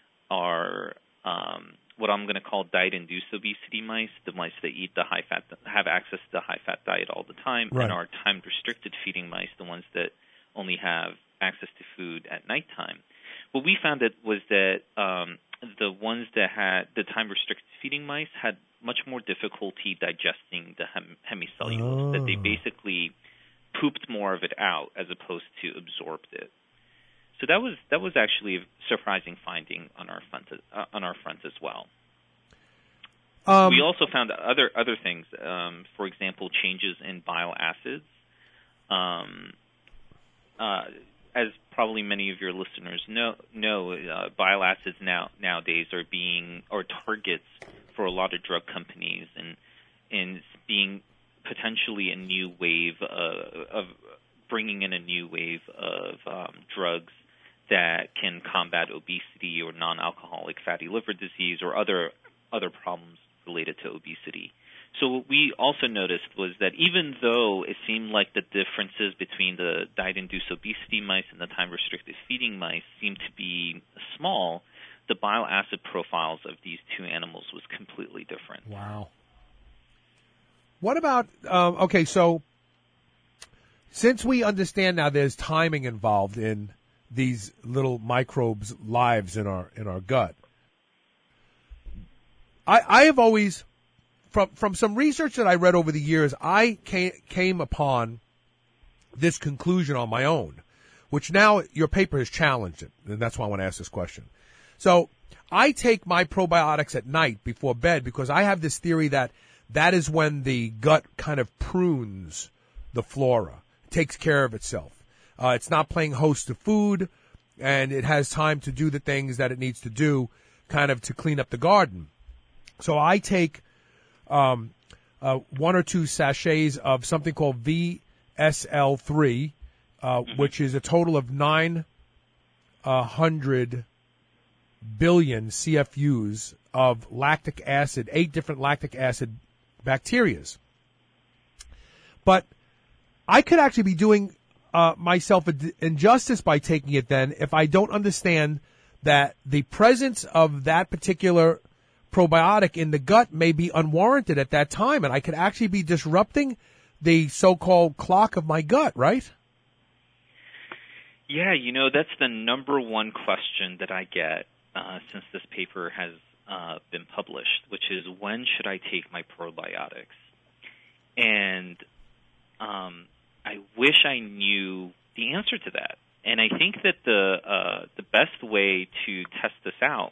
our um, what I'm going to call diet-induced obesity mice, the mice that eat the high-fat, have access to the high-fat diet all the time,
right.
and our time-restricted feeding mice, the ones that only have access to food at nighttime. What we found that was that um, the ones that had the time-restricted feeding mice had much more difficulty digesting the hem- hemicellulose, oh. that they basically pooped more of it out as opposed to absorbed it. So that was that was actually a surprising finding on our front uh, on our front as well.
Um,
we also found other other things. Um, for example, changes in bile acids. Um, uh, as probably many of your listeners know, know uh, bile acids now nowadays are being or targets for a lot of drug companies, and and being potentially a new wave uh, of bringing in a new wave of um, drugs that can combat obesity or non-alcoholic fatty liver disease or other other problems related to obesity. So what we also noticed was that even though it seemed like the differences between the diet-induced obesity mice and the time-restricted feeding mice seemed to be small, the bile acid profiles of these two animals was completely different.
Wow. What about, um, okay, so since we understand now there's timing involved in these little microbes' lives in our in our gut, I, I have always... From from some research that I read over the years, I came, came upon this conclusion on my own, which now your paper has challenged it, and that's why I want to ask this question. So I take my probiotics at night before bed because I have this theory that that is when the gut kind of prunes the flora, takes care of itself. Uh, it's not playing host to food, and it has time to do the things that it needs to do kind of to clean up the garden. So I take... Um, uh, one or two sachets of something called V S L three, uh, mm-hmm. which is a total of nine hundred billion C F Us of lactic acid, eight different lactic acid bacterias. But I could actually be doing uh, myself an injustice by taking it then if I don't understand that the presence of that particular probiotic in the gut may be unwarranted at that time, and I could actually be disrupting the so-called clock of my gut, right?
Yeah, you know, that's the number one question that I get uh, since this paper has uh, been published, which is when should I take my probiotics? And um, I wish I knew the answer to that. And I think that the uh, the best way to test this out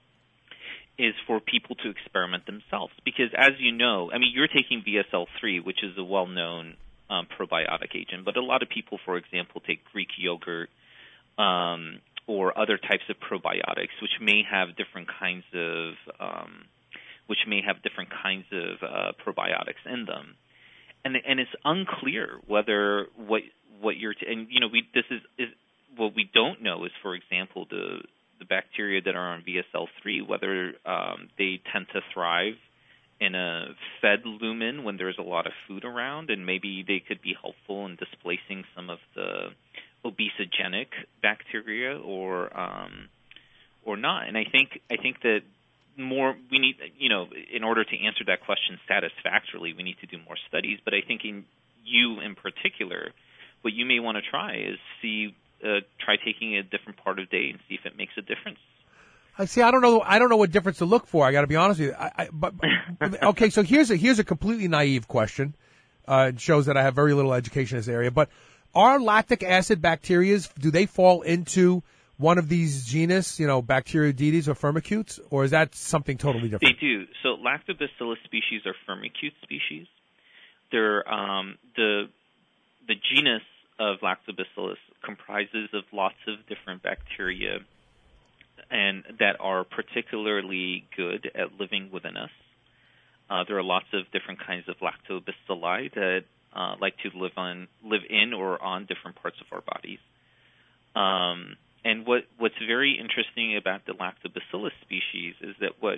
is for people to experiment themselves. Because as you know, I mean, you're taking V S L three, which is a well-known um, probiotic agent, but a lot of people, for example, take Greek yogurt um, or other types of probiotics, which may have different kinds of um, which may have different kinds of uh, probiotics in them, and and it's unclear whether what what you're t- and you know we this is, is what we don't know is, for example, the the bacteria that are on V S L three, whether um, they tend to thrive in a fed lumen when there's a lot of food around, and maybe they could be helpful in displacing some of the obesogenic bacteria, or um, or not. And I think I think that more we need, you know, in order to answer that question satisfactorily, we need to do more studies. But I think in you in particular, what you may want to try is see. Uh, try taking a different part of the day and see if it makes a difference.
I see. I don't know. I don't know what difference to look for. I got to be honest with you. I, I, but, but okay, so here's a here's a completely naive question. Uh, it shows that I have very little education in this area. But are lactic acid bacteria, do they fall into one of these genus, you know, Bacteroidetes or Firmicutes, or is that something totally different?
They do. So Lactobacillus species are Firmicute species. They're um, the the genus of Lactobacillus comprises of lots of different bacteria and that are particularly good at living within us. Uh, there are lots of different kinds of lactobacilli that uh, like to live on, live in or on different parts of our bodies. Um, and what, what's very interesting about the Lactobacillus species is that what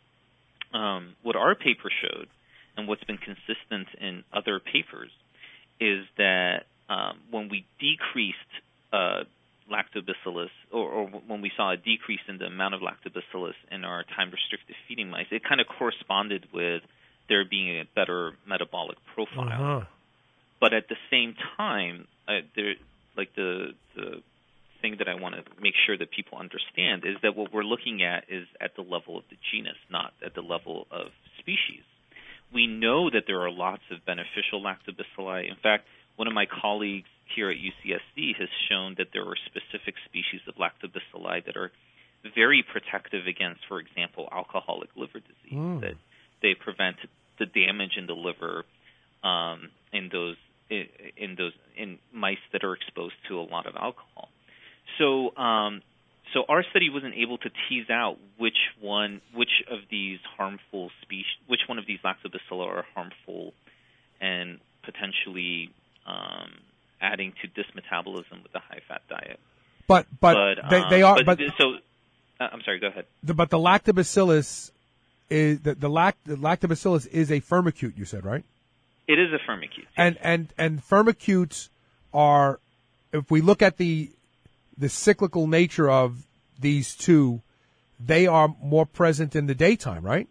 um, what our paper showed, and what's been consistent in other papers, is that Um, when we decreased uh, lactobacillus, or, or when we saw a decrease in the amount of lactobacillus in our time-restricted feeding mice, it kind of corresponded with there being a better metabolic profile.
Uh-huh.
But at the same time, uh, there, like the the thing that I want to make sure that people understand is that what we're looking at is at the level of the genus, not at the level of species. We know that there are lots of beneficial lactobacilli. In fact, one of my colleagues here at U C S D has shown that there are specific species of lactobacilli that are very protective against, for example, alcoholic liver disease, mm. that they prevent the damage in the liver um, in those in those in mice that are exposed to a lot of alcohol. So, um, so our study wasn't able to tease out which one, which of these harmful species, which one of these lactobacilli are harmful and potentially Um, adding to dysmetabolism with the high-fat diet.
But but,
but
they,
um,
they are.
But,
but
so uh, I'm sorry. Go ahead.
The, but the lactobacillus is the the, lact, the lactobacillus is a firmicute. You said, right?
It is a firmicute.
And and and firmicutes are, if we look at the the cyclical nature of these two, they are more present in the daytime, right?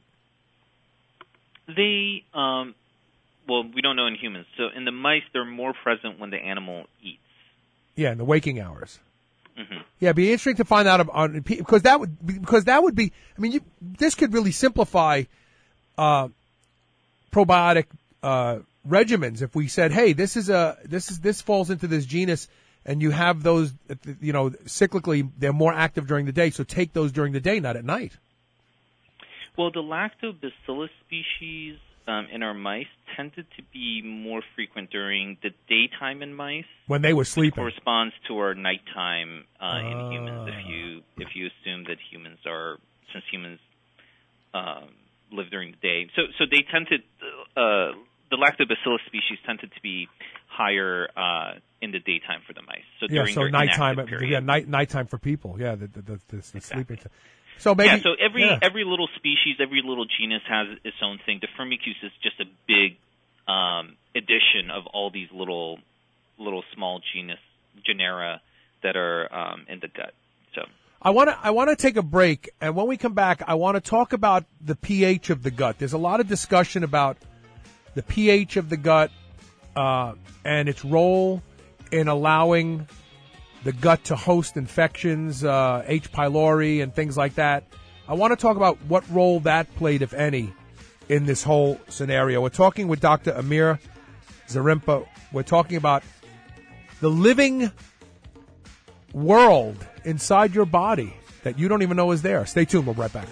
They, um, well, we don't know in humans. So in the mice, they're more present when the animal eats.
Yeah, in the waking hours.
Mm-hmm.
Yeah, it'd be interesting to find out on because that would because that would be. I mean, you, this could really simplify uh, probiotic uh, regimens if we said, "Hey, this is a this is this falls into this genus." And you have those, you know, cyclically, they're more active during the day, so take those during the day, not at night.
Well, the lactobacillus species um, in our mice tended to be more frequent during the daytime in mice.
When they were sleeping.
Which corresponds to our nighttime uh,
uh.
in humans, if you if you assume that humans are, since humans um, live during the day. So, so they tended, uh, the lactobacillus species tended to be higher uh, in the daytime for the mice. So
yeah,
during
so
their
nighttime.
period.
Yeah, night nighttime for people. Yeah, the the, the, the, the
exactly.
sleeping. Time. So maybe.
Yeah. So every
yeah.
every little species, every little genus has its own thing. The Firmicutes is just a big um, addition of all these little little small genus genera that are um, in the gut. So.
I want to I want to take a break, and when we come back, I want to talk about the pH of the gut. There's a lot of discussion about the pH of the gut uh, and its role in allowing the gut to host infections, uh, H. pylori, and things like that. I want to talk about what role that played, if any, in this whole scenario. We're talking with Doctor Amir Zarimpa. We're talking about the living world inside your body that you don't even know is there. Stay tuned. We'll be right back.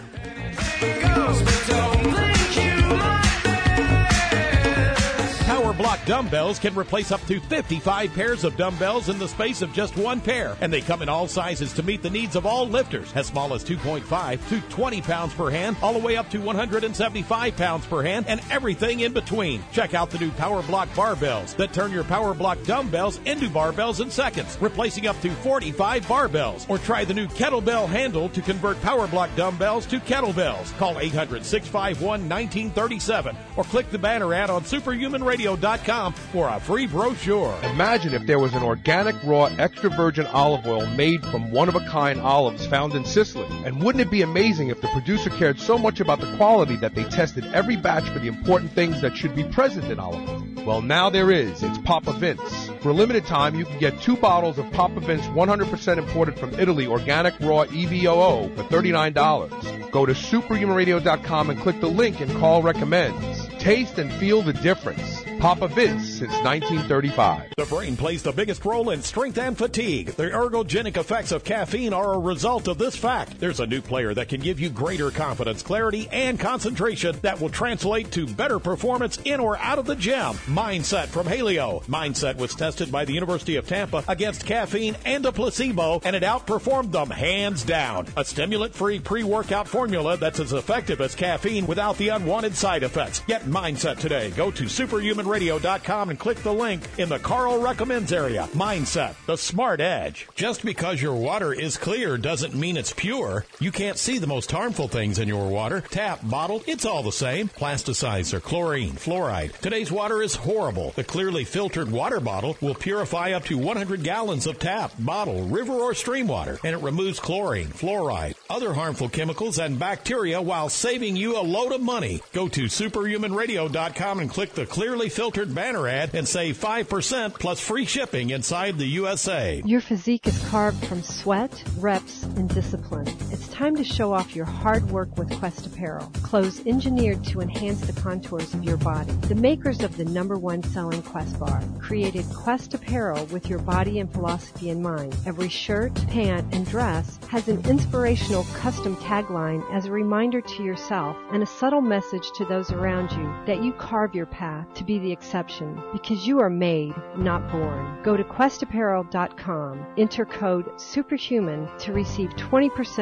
Power Block dumbbells can replace up to fifty-five pairs of dumbbells in the space of just one pair. And they come in all sizes to meet the needs of all lifters, as small as two point five to twenty pounds per hand, all the way up to one hundred seventy-five pounds per hand, and everything in between. Check out the new Power Block barbells that turn your Power Block dumbbells into barbells in seconds, replacing up to forty-five barbells. Or try the new kettlebell handle to convert Power Block dumbbells to kettlebells. Call eight hundred, six five one, one nine three seven or click the banner ad on superhuman radio dot com for a free brochure.
Imagine if there was an organic, raw, extra virgin olive oil made from one-of-a-kind olives found in Sicily. And wouldn't it be amazing if the producer cared so much about the quality that they tested every batch for the important things that should be present in olive oil? Well, now there is. It's Papa Vince. For a limited time, you can get two bottles of Papa Vince one hundred percent imported from Italy organic raw E V O O for thirty-nine dollars. Go to superhuman radio dot com and click the link and call recommends. Taste and feel the difference. Papa Vince since nineteen thirty-five.
The brain plays the biggest role in strength and fatigue. The ergogenic effects of caffeine are a result of this fact. There's a new player that can give you greater confidence, clarity, and concentration that will translate to better performance in or out of the gym. Mindset from Haleo. Mindset was tested by the University of Tampa against caffeine and a placebo, and it outperformed them hands down. A stimulant-free pre-workout formula that's as effective as caffeine without the unwanted side effects. Get Mindset today. Go to superhuman radio dot com and click the link in the Carl Recommends area. Mindset, the smart edge. Just because your water is clear doesn't mean it's pure. You can't see the most harmful things in your water. Tap, bottle, it's all the same. Plasticizer, or chlorine, fluoride. Today's water is horrible. The clearly filtered water bottle will purify up to one hundred gallons of tap, bottle, river, or stream water, and it removes chlorine, fluoride, other harmful chemicals, and bacteria while saving you a load of money. Go to superhuman radio dot com and click the clearly filtered banner ad and save five percent plus free shipping inside the U S A.
Your physique is carved from sweat, reps, and discipline. It's time to show off your hard work with Quest Apparel. Clothes engineered to enhance the contours of your body. The makers of the number one selling Quest bar created Quest Apparel with your body and philosophy in mind. Every shirt, pant, and dress has an inspirational custom tagline as a reminder to yourself and a subtle message to those around you that you carve your path to be the exception because you are made, not born. Go to quest apparel dot com, enter code SUPERHUMAN to receive twenty percent off your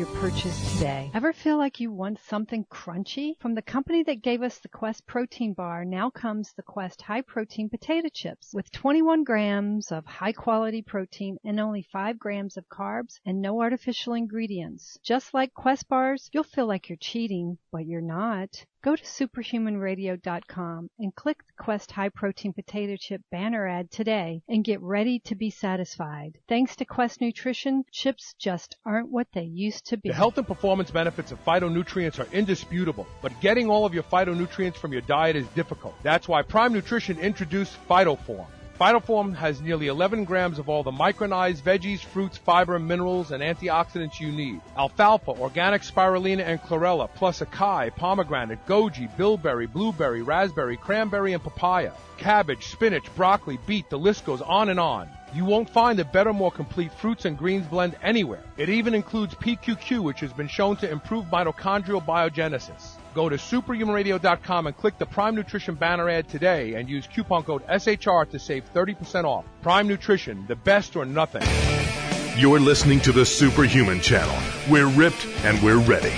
purchase today. Ever feel like you want something crunchy? From the company that gave us the Quest protein bar, now comes the Quest high protein potato chips with twenty-one grams of high quality protein and only five grams of carbs and no artificial ingredients. Just like Quest bars, you'll feel like you're cheating, but you're not. Go to superhuman radio dot com and click the Quest High Protein Potato Chip banner ad today and get ready to be satisfied. Thanks to Quest Nutrition, chips just aren't what they used to be.
The health and performance benefits of phytonutrients are indisputable, but getting all of your phytonutrients from your diet is difficult. That's why Prime Nutrition introduced PhytoForm. PhytoForm has nearly eleven grams of all the micronized veggies, fruits, fiber, minerals, and antioxidants you need. Alfalfa, organic spirulina, and chlorella, plus acai, pomegranate, goji, bilberry, blueberry, raspberry, cranberry, and papaya. Cabbage, spinach, broccoli, beet, the list goes on and on. You won't find a better, more complete fruits and greens blend anywhere. It even includes P Q Q, which has been shown to improve mitochondrial biogenesis. Go to superhuman radio dot com and click the Prime Nutrition banner ad today and use coupon code S H R to save thirty percent off. Prime Nutrition, the best or nothing.
You're listening to the Superhuman Channel. We're ripped and we're ready.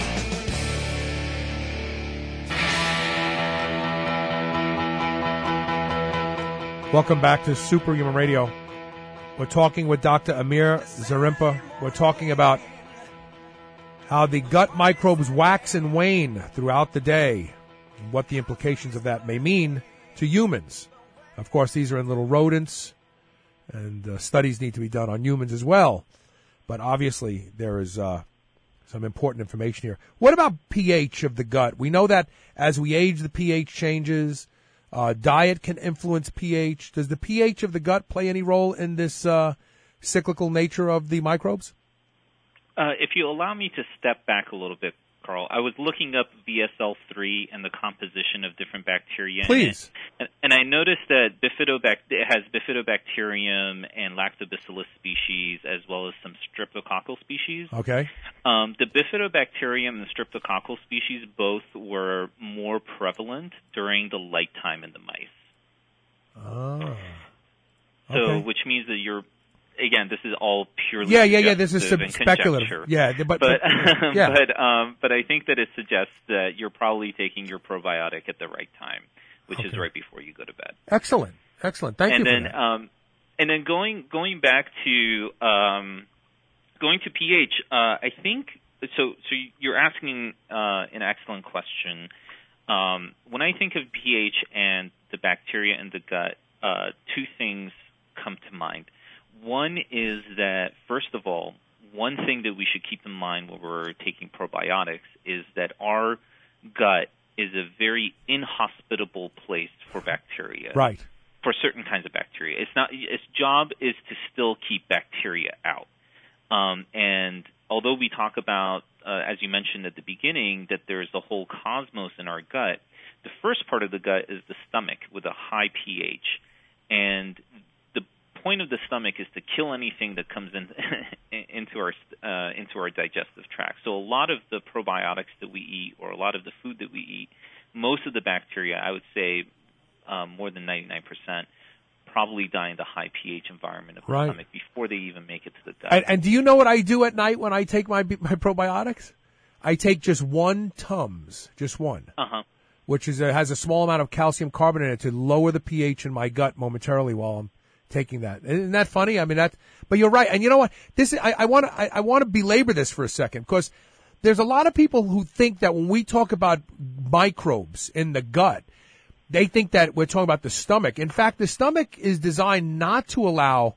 Welcome back to Superhuman Radio. We're talking with Doctor Amir Zarimpa. We're talking about how the gut microbes wax and wane throughout the day, and what the implications of that may mean to humans. Of course, these are in little rodents, and uh, studies need to be done on humans as well. But obviously, there is uh, some important information here. What about pH of the gut? We know that as we age, the pH changes. Uh, diet can influence pH. Does the pH of the gut play any role in this uh, cyclical nature of the microbes?
Uh, if you allow me to step back a little bit, Carl, I was looking up V S L three and the composition of different bacteria.
Please.
And, and I noticed that bifidobact- it has bifidobacterium and lactobacillus species as well as some streptococcal species.
Okay.
Um, the bifidobacterium and the streptococcal species both were more prevalent during the light time in the mice.
Oh.
So,
Okay.
which means that you're Again, this is all purely
yeah, yeah, yeah. This is
sub-
speculative.
conjecture.
Yeah, but
but
but, yeah.
but um, but I think that it suggests that you're probably taking your probiotic at the right time, which
Okay.
is right before you go to bed.
Excellent, excellent. Thank
and
you.
then
for that.
um, and then going going back to um, going to pH, uh, I think so. So you're asking uh, an excellent question. Um, when I think of pH and the bacteria in the gut, uh, two things come to mind. One is that, first of all, one thing that we should keep in mind when we're taking probiotics is that our gut is a very inhospitable place for bacteria.
Right.
For certain kinds of bacteria. It's not, its job is to still keep bacteria out. Um, and although we talk about, uh, as you mentioned at the beginning, that there's a whole cosmos in our gut, the first part of the gut is the stomach with a high pH. And point of the stomach is to kill anything that comes in into our uh, into our digestive tract. So a lot of the probiotics that we eat, or a lot of the food that we eat, most of the bacteria, I would say, um, more than ninety-nine percent, probably die in the high pH environment of the
Right.
stomach before they even make it to the gut.
And, and do you know what I do at night when I take my my probiotics? I take just one Tums, just one,
Uh-huh.
which is a, has a small amount of calcium carbonate in it to lower the pH in my gut momentarily while I'm taking that. Isn't that funny? I mean, that, but you're right. And you know what? This, I, I want to, I, I want to belabor this for a second, because there's a lot of people who think that when we talk about microbes in the gut, they think that we're talking about the stomach. In fact, the stomach is designed not to allow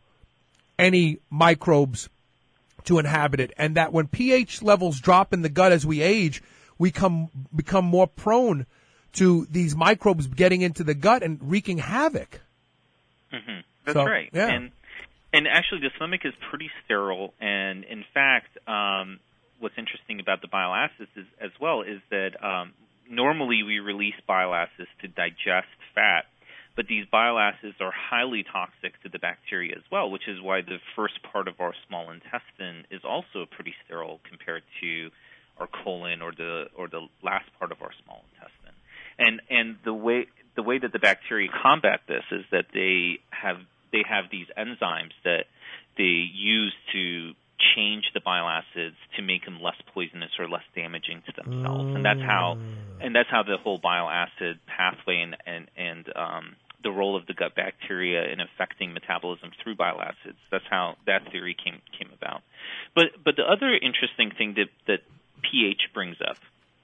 any microbes to inhabit it, and that when pH levels drop in the gut as we age, we come, become more prone to these microbes getting into the gut and wreaking havoc.
Mm-hmm. That's
So,
right.
yeah.
And and actually, the stomach is pretty sterile. And in fact, um, what's interesting about the bile acids is, as well is that um, normally we release bile acids to digest fat, but these bile acids are highly toxic to the bacteria as well, which is why the first part of our small intestine is also pretty sterile compared to our colon or the or the last part of our small intestine. And and the way the way that the bacteria combat this is that they have they have these enzymes that they use to change the bile acids to make them less poisonous or less damaging to themselves, mm. and that's how and that's how the whole bile acid pathway and and and um, the role of the gut bacteria in affecting metabolism through bile acids. That's how that theory came came about. But but the other interesting thing that that pH brings up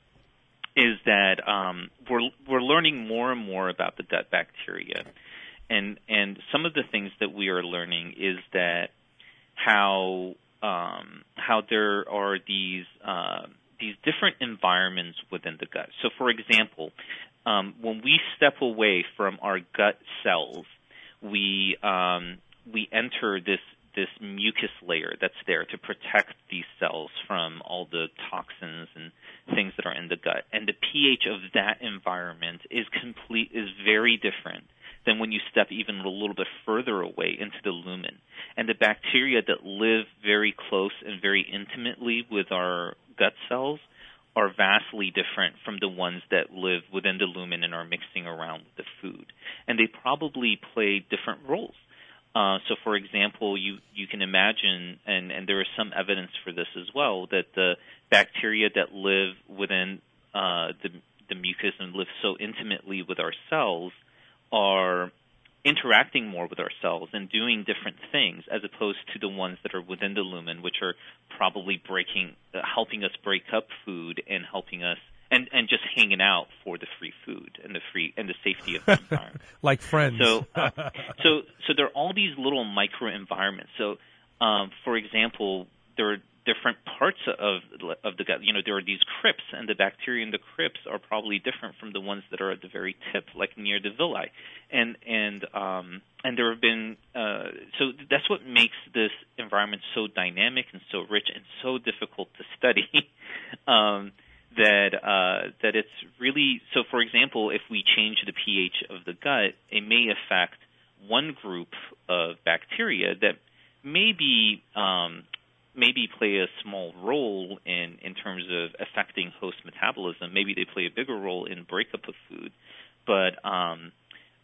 is that um, we're we're learning more and more about the gut bacteria, and and some of the things that we are learning is that how um, how there are these uh, these different environments within the gut. So, for example, um, when we step away from our gut cells, we um, we enter this this mucus layer that's there to protect these cells from all the toxins and things that are in the gut. And the pH of that environment is complete is very different than when you step even a little bit further away into the lumen. And the bacteria that live very close and very intimately with our gut cells are vastly different from the ones that live within the lumen and are mixing around with the food. And they probably play different roles. Uh, so, for example, you, you can imagine, and, and there is some evidence for this as well, that the bacteria that live within uh, the, the mucus and live so intimately with our cells are interacting more with our cells and doing different things as opposed to the ones that are within the lumen, which are probably breaking, uh, helping us break up food and helping us And, and just hanging out for the free food and the free and the safety of the environment,
like friends.
So, uh, so, so there are all these little micro environments. So, um, for example, there are different parts of of the gut. You know, there are these crypts, and the bacteria in the crypts are probably different from the ones that are at the very tip, like near the villi. And and um, and there have been uh, so that's what makes this environment so dynamic and so rich and so difficult to study. um, that uh, that it's really so. For example, if we change the pH of the gut, it may affect one group of bacteria that maybe um, maybe play a small role in in terms of affecting host metabolism. Maybe they play a bigger role in breakup of food, but um,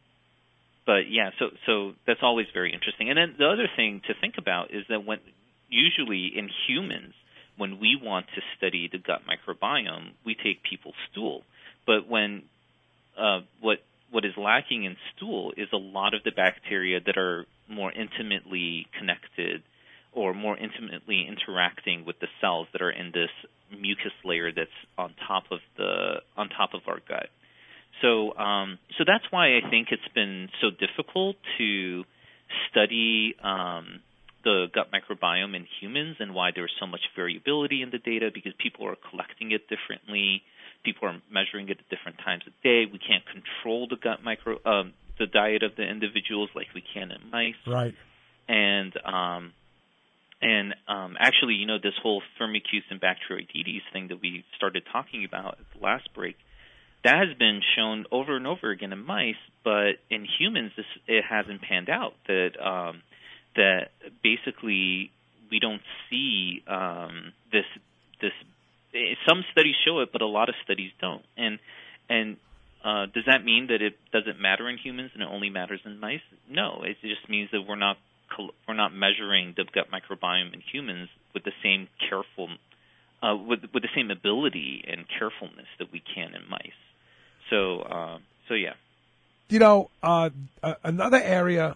but yeah. So so that's always very interesting. And then the other thing to think about is that when usually in humans, when we want to study the gut microbiome, we take people's stool. But when uh, what what is lacking in stool is a lot of the bacteria that are more intimately connected or more intimately interacting with the cells that are in this mucus layer that's on top of the on top of our gut. So um, so that's why I think it's been so difficult to study Um, the gut microbiome in humans and why there's so much variability in the data, because people are collecting it differently. People are measuring it at different times of day. We can't control the gut micro, um, the diet of the individuals like we can in mice.
Right.
And, um, and, um, actually, you know, this whole Firmicutes and Bacteroidetes thing that we started talking about at the last break, that has been shown over and over again in mice, but in humans, this, it hasn't panned out that, um, that basically we don't see um, this. This some studies show it, but a lot of studies don't. And and uh, does that mean that it doesn't matter in humans and it only matters in mice? No, it just means that we're not we're not measuring the gut microbiome in humans with the same careful uh, with with the same ability and carefulness that we can in mice. So uh, so yeah.
You know, uh, another area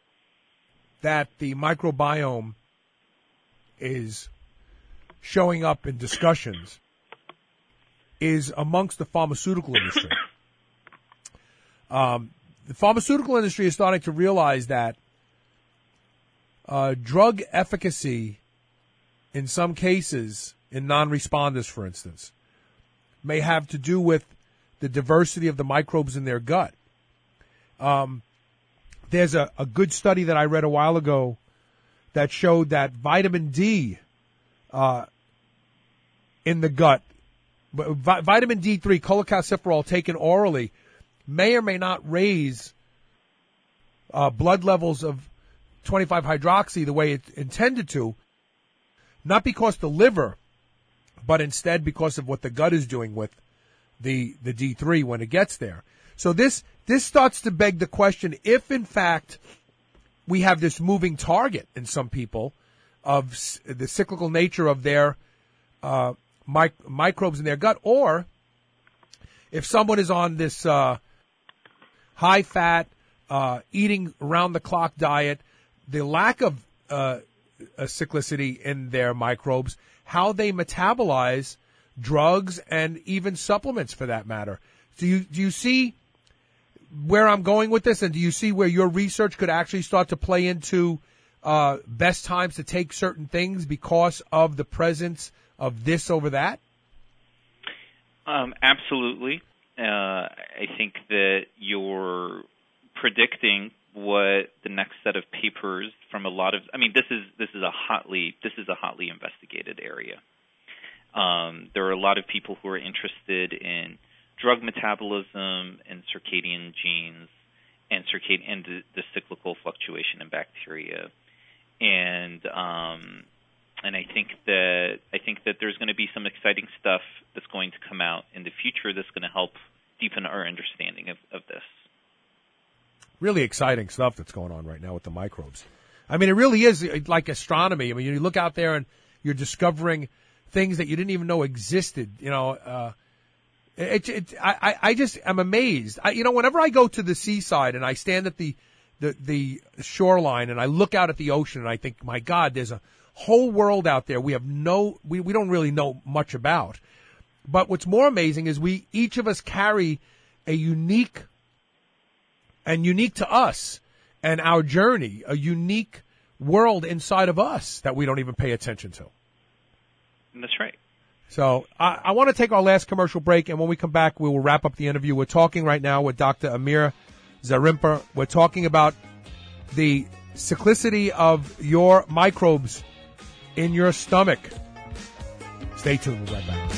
that the microbiome is showing up in discussions is amongst the pharmaceutical industry. Um, the pharmaceutical industry is starting to realize that uh, drug efficacy in some cases, in non-responders, for instance, may have to do with the diversity of the microbes in their gut. Um, There's a, a good study that I read a while ago that showed that vitamin D uh, in the gut, vi- vitamin D three, cholecalciferol taken orally, may or may not raise uh, blood levels of twenty-five hydroxy the way it's intended to, not because the liver, but instead because of what the gut is doing with the, the D three when it gets there. So this this starts to beg the question, if in fact we have this moving target in some people of s- the cyclical nature of their uh, mic- microbes in their gut, or if someone is on this uh, high-fat, uh, eating round-the-clock diet, the lack of uh, a cyclicity in their microbes, how they metabolize drugs and even supplements for that matter. Do you do you see where I'm going with this, and do you see where your research could actually start to play into uh, best times to take certain things because of the presence of this over that?
Um, absolutely. Uh, I think that you're predicting what the next set of papers from a lot of, I mean, this is this is a hotly this is a hotly investigated area. Um, there are a lot of people who are interested in drug metabolism and circadian genes and circadian and the, the cyclical fluctuation in bacteria, and um, and I think that I think that there's going to be some exciting stuff that's going to come out in the future that's going to help deepen our understanding of, of this.
Really exciting stuff that's going on right now with the microbes. I mean, it really is like astronomy. I mean, you look out there and you're discovering things that you didn't even know existed. You know, uh, it, it, I, I just am amazed. I, you know, whenever I go to the seaside and I stand at the, the, the shoreline and I look out at the ocean and I think, my God, there's a whole world out there we have no, we, we don't really know much about. But what's more amazing is we, each of us carry a unique and unique to us and our journey, a unique world inside of us that we don't even pay attention to.
That's right.
So I, I want to take our last commercial break, and when we come back, we will wrap up the interview. We're talking right now with Doctor Amir Zarimpa. We're talking about the cyclicity of your microbes in your stomach. Stay tuned. We'll be right back.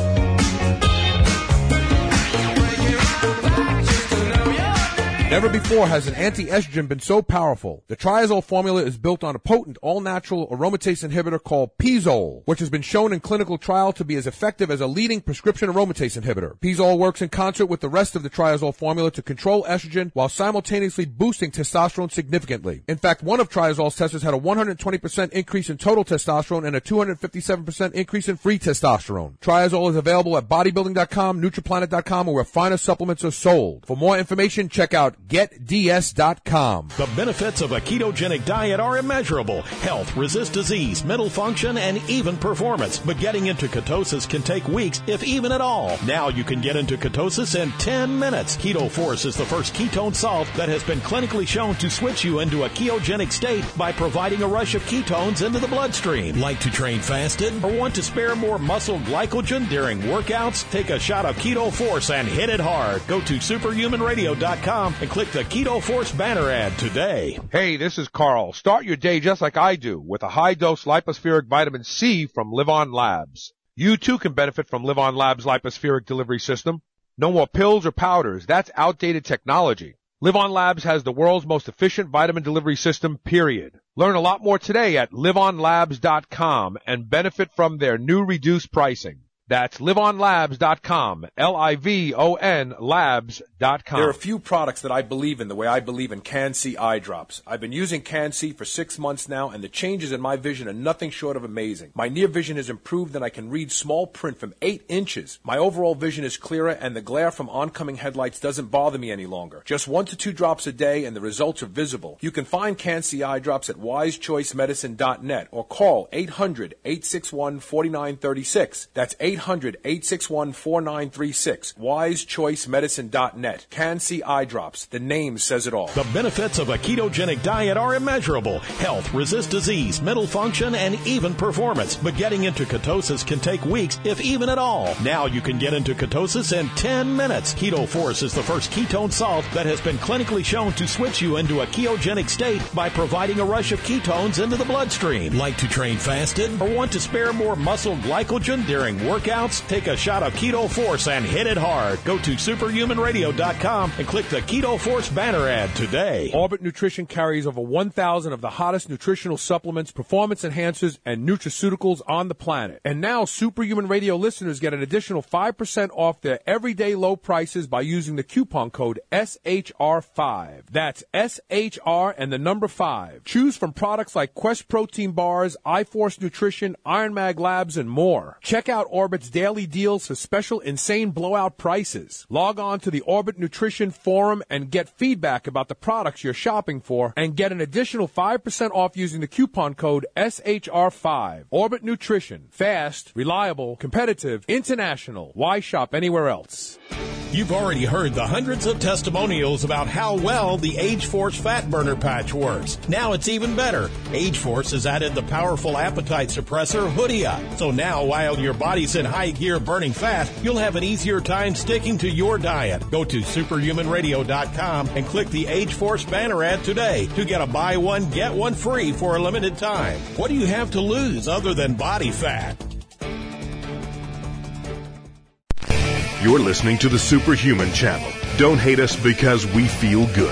Never before has an anti-estrogen been so powerful. The Triazole formula is built on a potent, all-natural aromatase inhibitor called Pizole, which has been shown in clinical trial to be as effective as a leading prescription aromatase inhibitor. Pizole works in concert with the rest of the Triazole formula to control estrogen while simultaneously boosting testosterone significantly. In fact, one of Triazole's testers had a one hundred twenty percent increase in total testosterone and a two hundred fifty-seven percent increase in free testosterone. Triazole is available at bodybuilding dot com, Nutriplanet dot com, or where finer supplements are sold. For more information, check out get d s dot com.
The benefits of a ketogenic diet are immeasurable. Health, resist disease, mental function, and even performance. But getting into ketosis can take weeks, if even at all. Now you can get into ketosis in ten minutes. Keto Force is the first ketone salt that has been clinically shown to switch you into a ketogenic state by providing a rush of ketones into the bloodstream. Like to train fasted or want to spare more muscle glycogen during workouts? Take a shot of Keto Force and hit it hard. Go to superhuman radio dot com and click the Keto Force banner ad today.
Hey, this is Carl. Start your day just like I do with a high-dose lipospheric vitamin C from Live On Labs. You too can benefit from Live On Labs' lipospheric delivery system. No more pills or powders. That's outdated technology. Live On Labs has the world's most efficient vitamin delivery system, period. Learn a lot more today at live on labs dot com and benefit from their new reduced pricing. That's live on labs dot com, L I V O N labs dot com.
There are a few products that I believe in the way I believe in Can-C eye drops. I've been using Can-C for six months now, and the changes in my vision are nothing short of amazing. My near vision has improved, and I can read small print from eight inches. My overall vision is clearer, and the glare from oncoming headlights doesn't bother me any longer. Just one to two drops a day, and the results are visible. You can find Can-C eye drops at wise choice medicine dot net or call eight hundred, eight six one, four nine three six. That's eight hundred, eight six one, four nine three six. wise choice medicine dot net. Can-C eye drops. The name says it all.
The benefits of a ketogenic diet are immeasurable. Health, resist disease, mental function, and even performance. But getting into ketosis can take weeks, if even at all. Now you can get into ketosis in ten minutes. Keto Force is the first ketone salt that has been clinically shown to switch you into a ketogenic state by providing a rush of ketones into the bloodstream. Like to train fasted or want to spare more muscle glycogen during workouts? workouts? Take a shot of Keto Force and hit it hard. Go to superhuman radio dot com and click the Keto Force banner ad today.
Orbit Nutrition carries over one thousand of the hottest nutritional supplements, performance enhancers, and nutraceuticals on the planet. And now Superhuman Radio listeners get an additional five percent off their everyday low prices by using the coupon code S H R five. That's S H R and the number five. Choose from products like Quest Protein Bars, iForce Nutrition, Iron Mag Labs, and more. Check out Orbit's daily deals for special insane blowout prices. Log on to the Orbit Nutrition Forum and get feedback about the products you're shopping for and get an additional five percent off using the coupon code S H R five. Orbit Nutrition. Fast, reliable, competitive, international. Why shop anywhere else?
You've already heard the hundreds of testimonials about how well the Age Force Fat Burner Patch works. Now it's even better. Age Force has added the powerful appetite suppressor Hoodia. So now, while your body's in high gear burning fat, you'll have an easier time sticking to your diet. Go to superhuman radio dot com and click the Age Force banner ad today to get a buy one, get one free for a limited time. What do you have to lose other than body fat?
You're listening to the Superhuman Channel. Don't hate us because we feel good.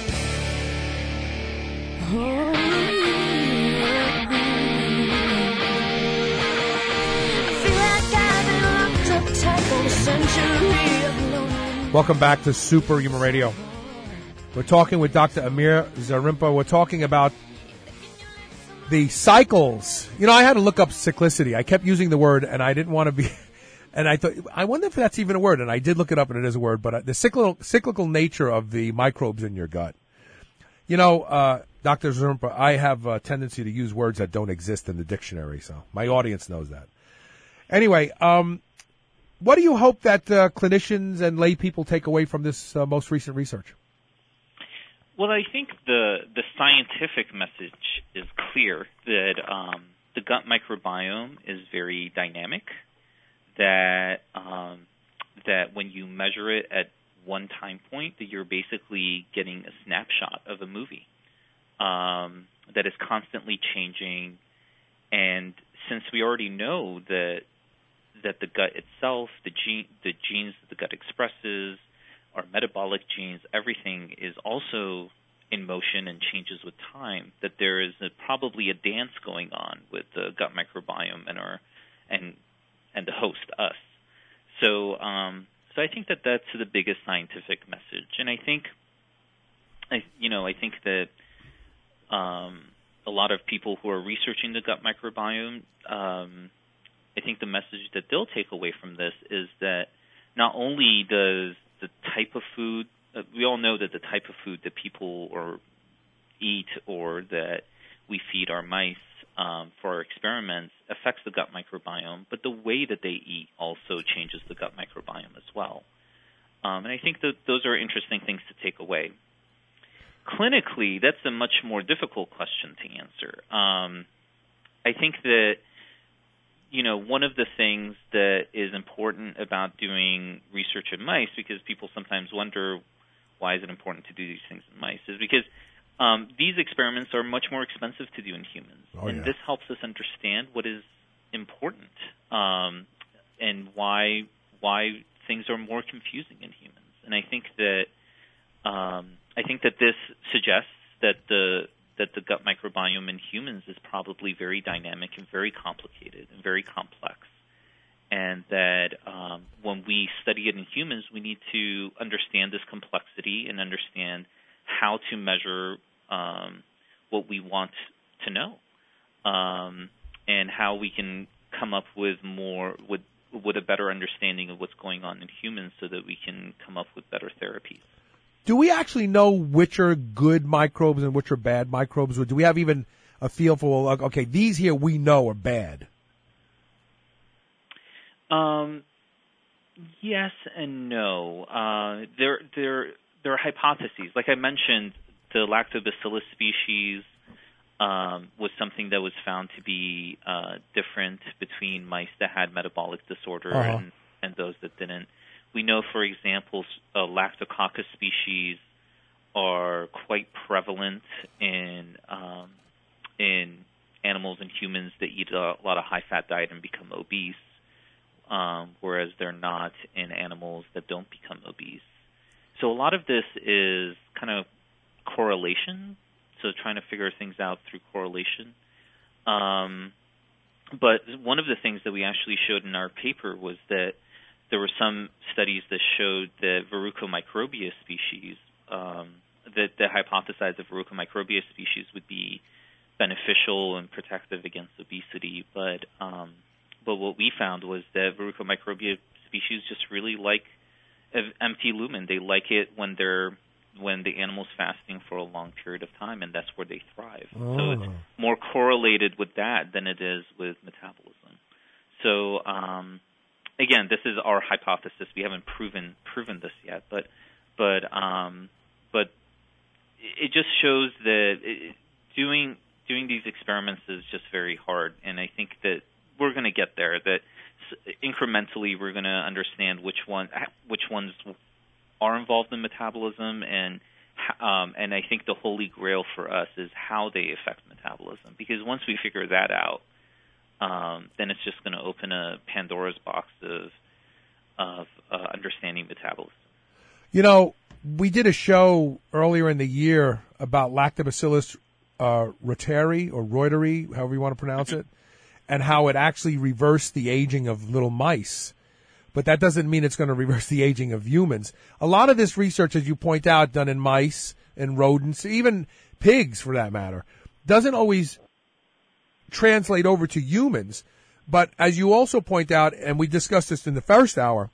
Welcome back to Superhuman Radio. We're talking with Doctor Amir Zarimpa. We're talking about the cycles. You know, I had to look up cyclicity. I kept using the word, and I didn't want to be... And I thought, I wonder if that's even a word. And I did look it up, and it is a word. But the cyclical, cyclical nature of the microbes in your gut. You know, uh, Doctor Zarimpa, I have a tendency to use words that don't exist in the dictionary, so my audience knows that. Anyway, um, what do you hope that uh, clinicians and lay people take away from this uh, most recent research?
Well, I think the the scientific message is clear that um, the gut microbiome is very dynamic. That um, that when you measure it at one time point, that you're basically getting a snapshot of a movie um, that is constantly changing. And since we already know that that the gut itself, the gene, the genes that the gut expresses, our metabolic genes, everything is also in motion and changes with time, that there is a, probably a dance going on with the gut microbiome and our and and the host, us. So, um, so I think that that's the biggest scientific message, and I think, I, you know, I think that um, a lot of people who are researching the gut microbiome, um, I think the message that they'll take away from this is that not only does the type of food, uh, we all know that the type of food that people or eat or that we feed our mice Um, for our experiments affects the gut microbiome, but the way that they eat also changes the gut microbiome as well. Um, and I think that those are interesting things to take away. Clinically, that's a much more difficult question to answer. Um, I think that, you know, one of the things that is important about doing research in mice, because people sometimes wonder why is it important to do these things in mice, is because Um, these experiments are much more expensive to do in humans,
oh,
and
yeah.
this helps us understand what is important um, and why why things are more confusing in humans. And I think that um, I think that this suggests that the that the gut microbiome in humans is probably very dynamic and very complicated and very complex, and that um, when we study it in humans, we need to understand this complexity and understand how to measure um, what we want to know, um, and how we can come up with more with with a better understanding of what's going on in humans, so that we can come up with better therapies.
Do we actually know which are good microbes and which are bad microbes, or do we have even a feel for, like, okay, these here we know are bad?
Um, yes and no. Uh, there there there are hypotheses. Like I mentioned, the lactobacillus species um, was something that was found to be uh, different between mice that had metabolic disorder
uh-huh.
and, and those that didn't. We know, for example, uh, Lactococcus species are quite prevalent in um, in animals and humans that eat a lot of high-fat diet and become obese. um, whereas they're not in animals that don't become obese. So a lot of this is kind of correlation, so trying to figure things out through correlation. Um, but one of the things that we actually showed in our paper was that there were some studies that showed that Verruca microbia species, um, that, that hypothesized that Verruca microbia species would be beneficial and protective against obesity. But um, but what we found was that Verruca microbia species just really like empty lumen. They like it when they're when the animal's fasting for a long period of time, and that's where they thrive.
Oh.
So it's more correlated with that than it is with metabolism. So um, again, this is our hypothesis. We haven't proven proven this yet, but but um, but it just shows that it, doing doing these experiments is just very hard, and I think that we're going to get there. That incrementally we're going to understand which one which ones are involved in metabolism, and um, and I think the holy grail for us is how they affect metabolism. Because once we figure that out, um, then it's just going to open a Pandora's box of of uh, understanding metabolism.
You know, we did a show earlier in the year about Lactobacillus uh, reuteri or reuteri, however you want to pronounce it, and how it actually reversed the aging of little mice. But that doesn't mean it's going to reverse the aging of humans. A lot of this research, as you point out, done in mice and rodents, even pigs for that matter, doesn't always translate over to humans. But as you also point out, and we discussed this in the first hour,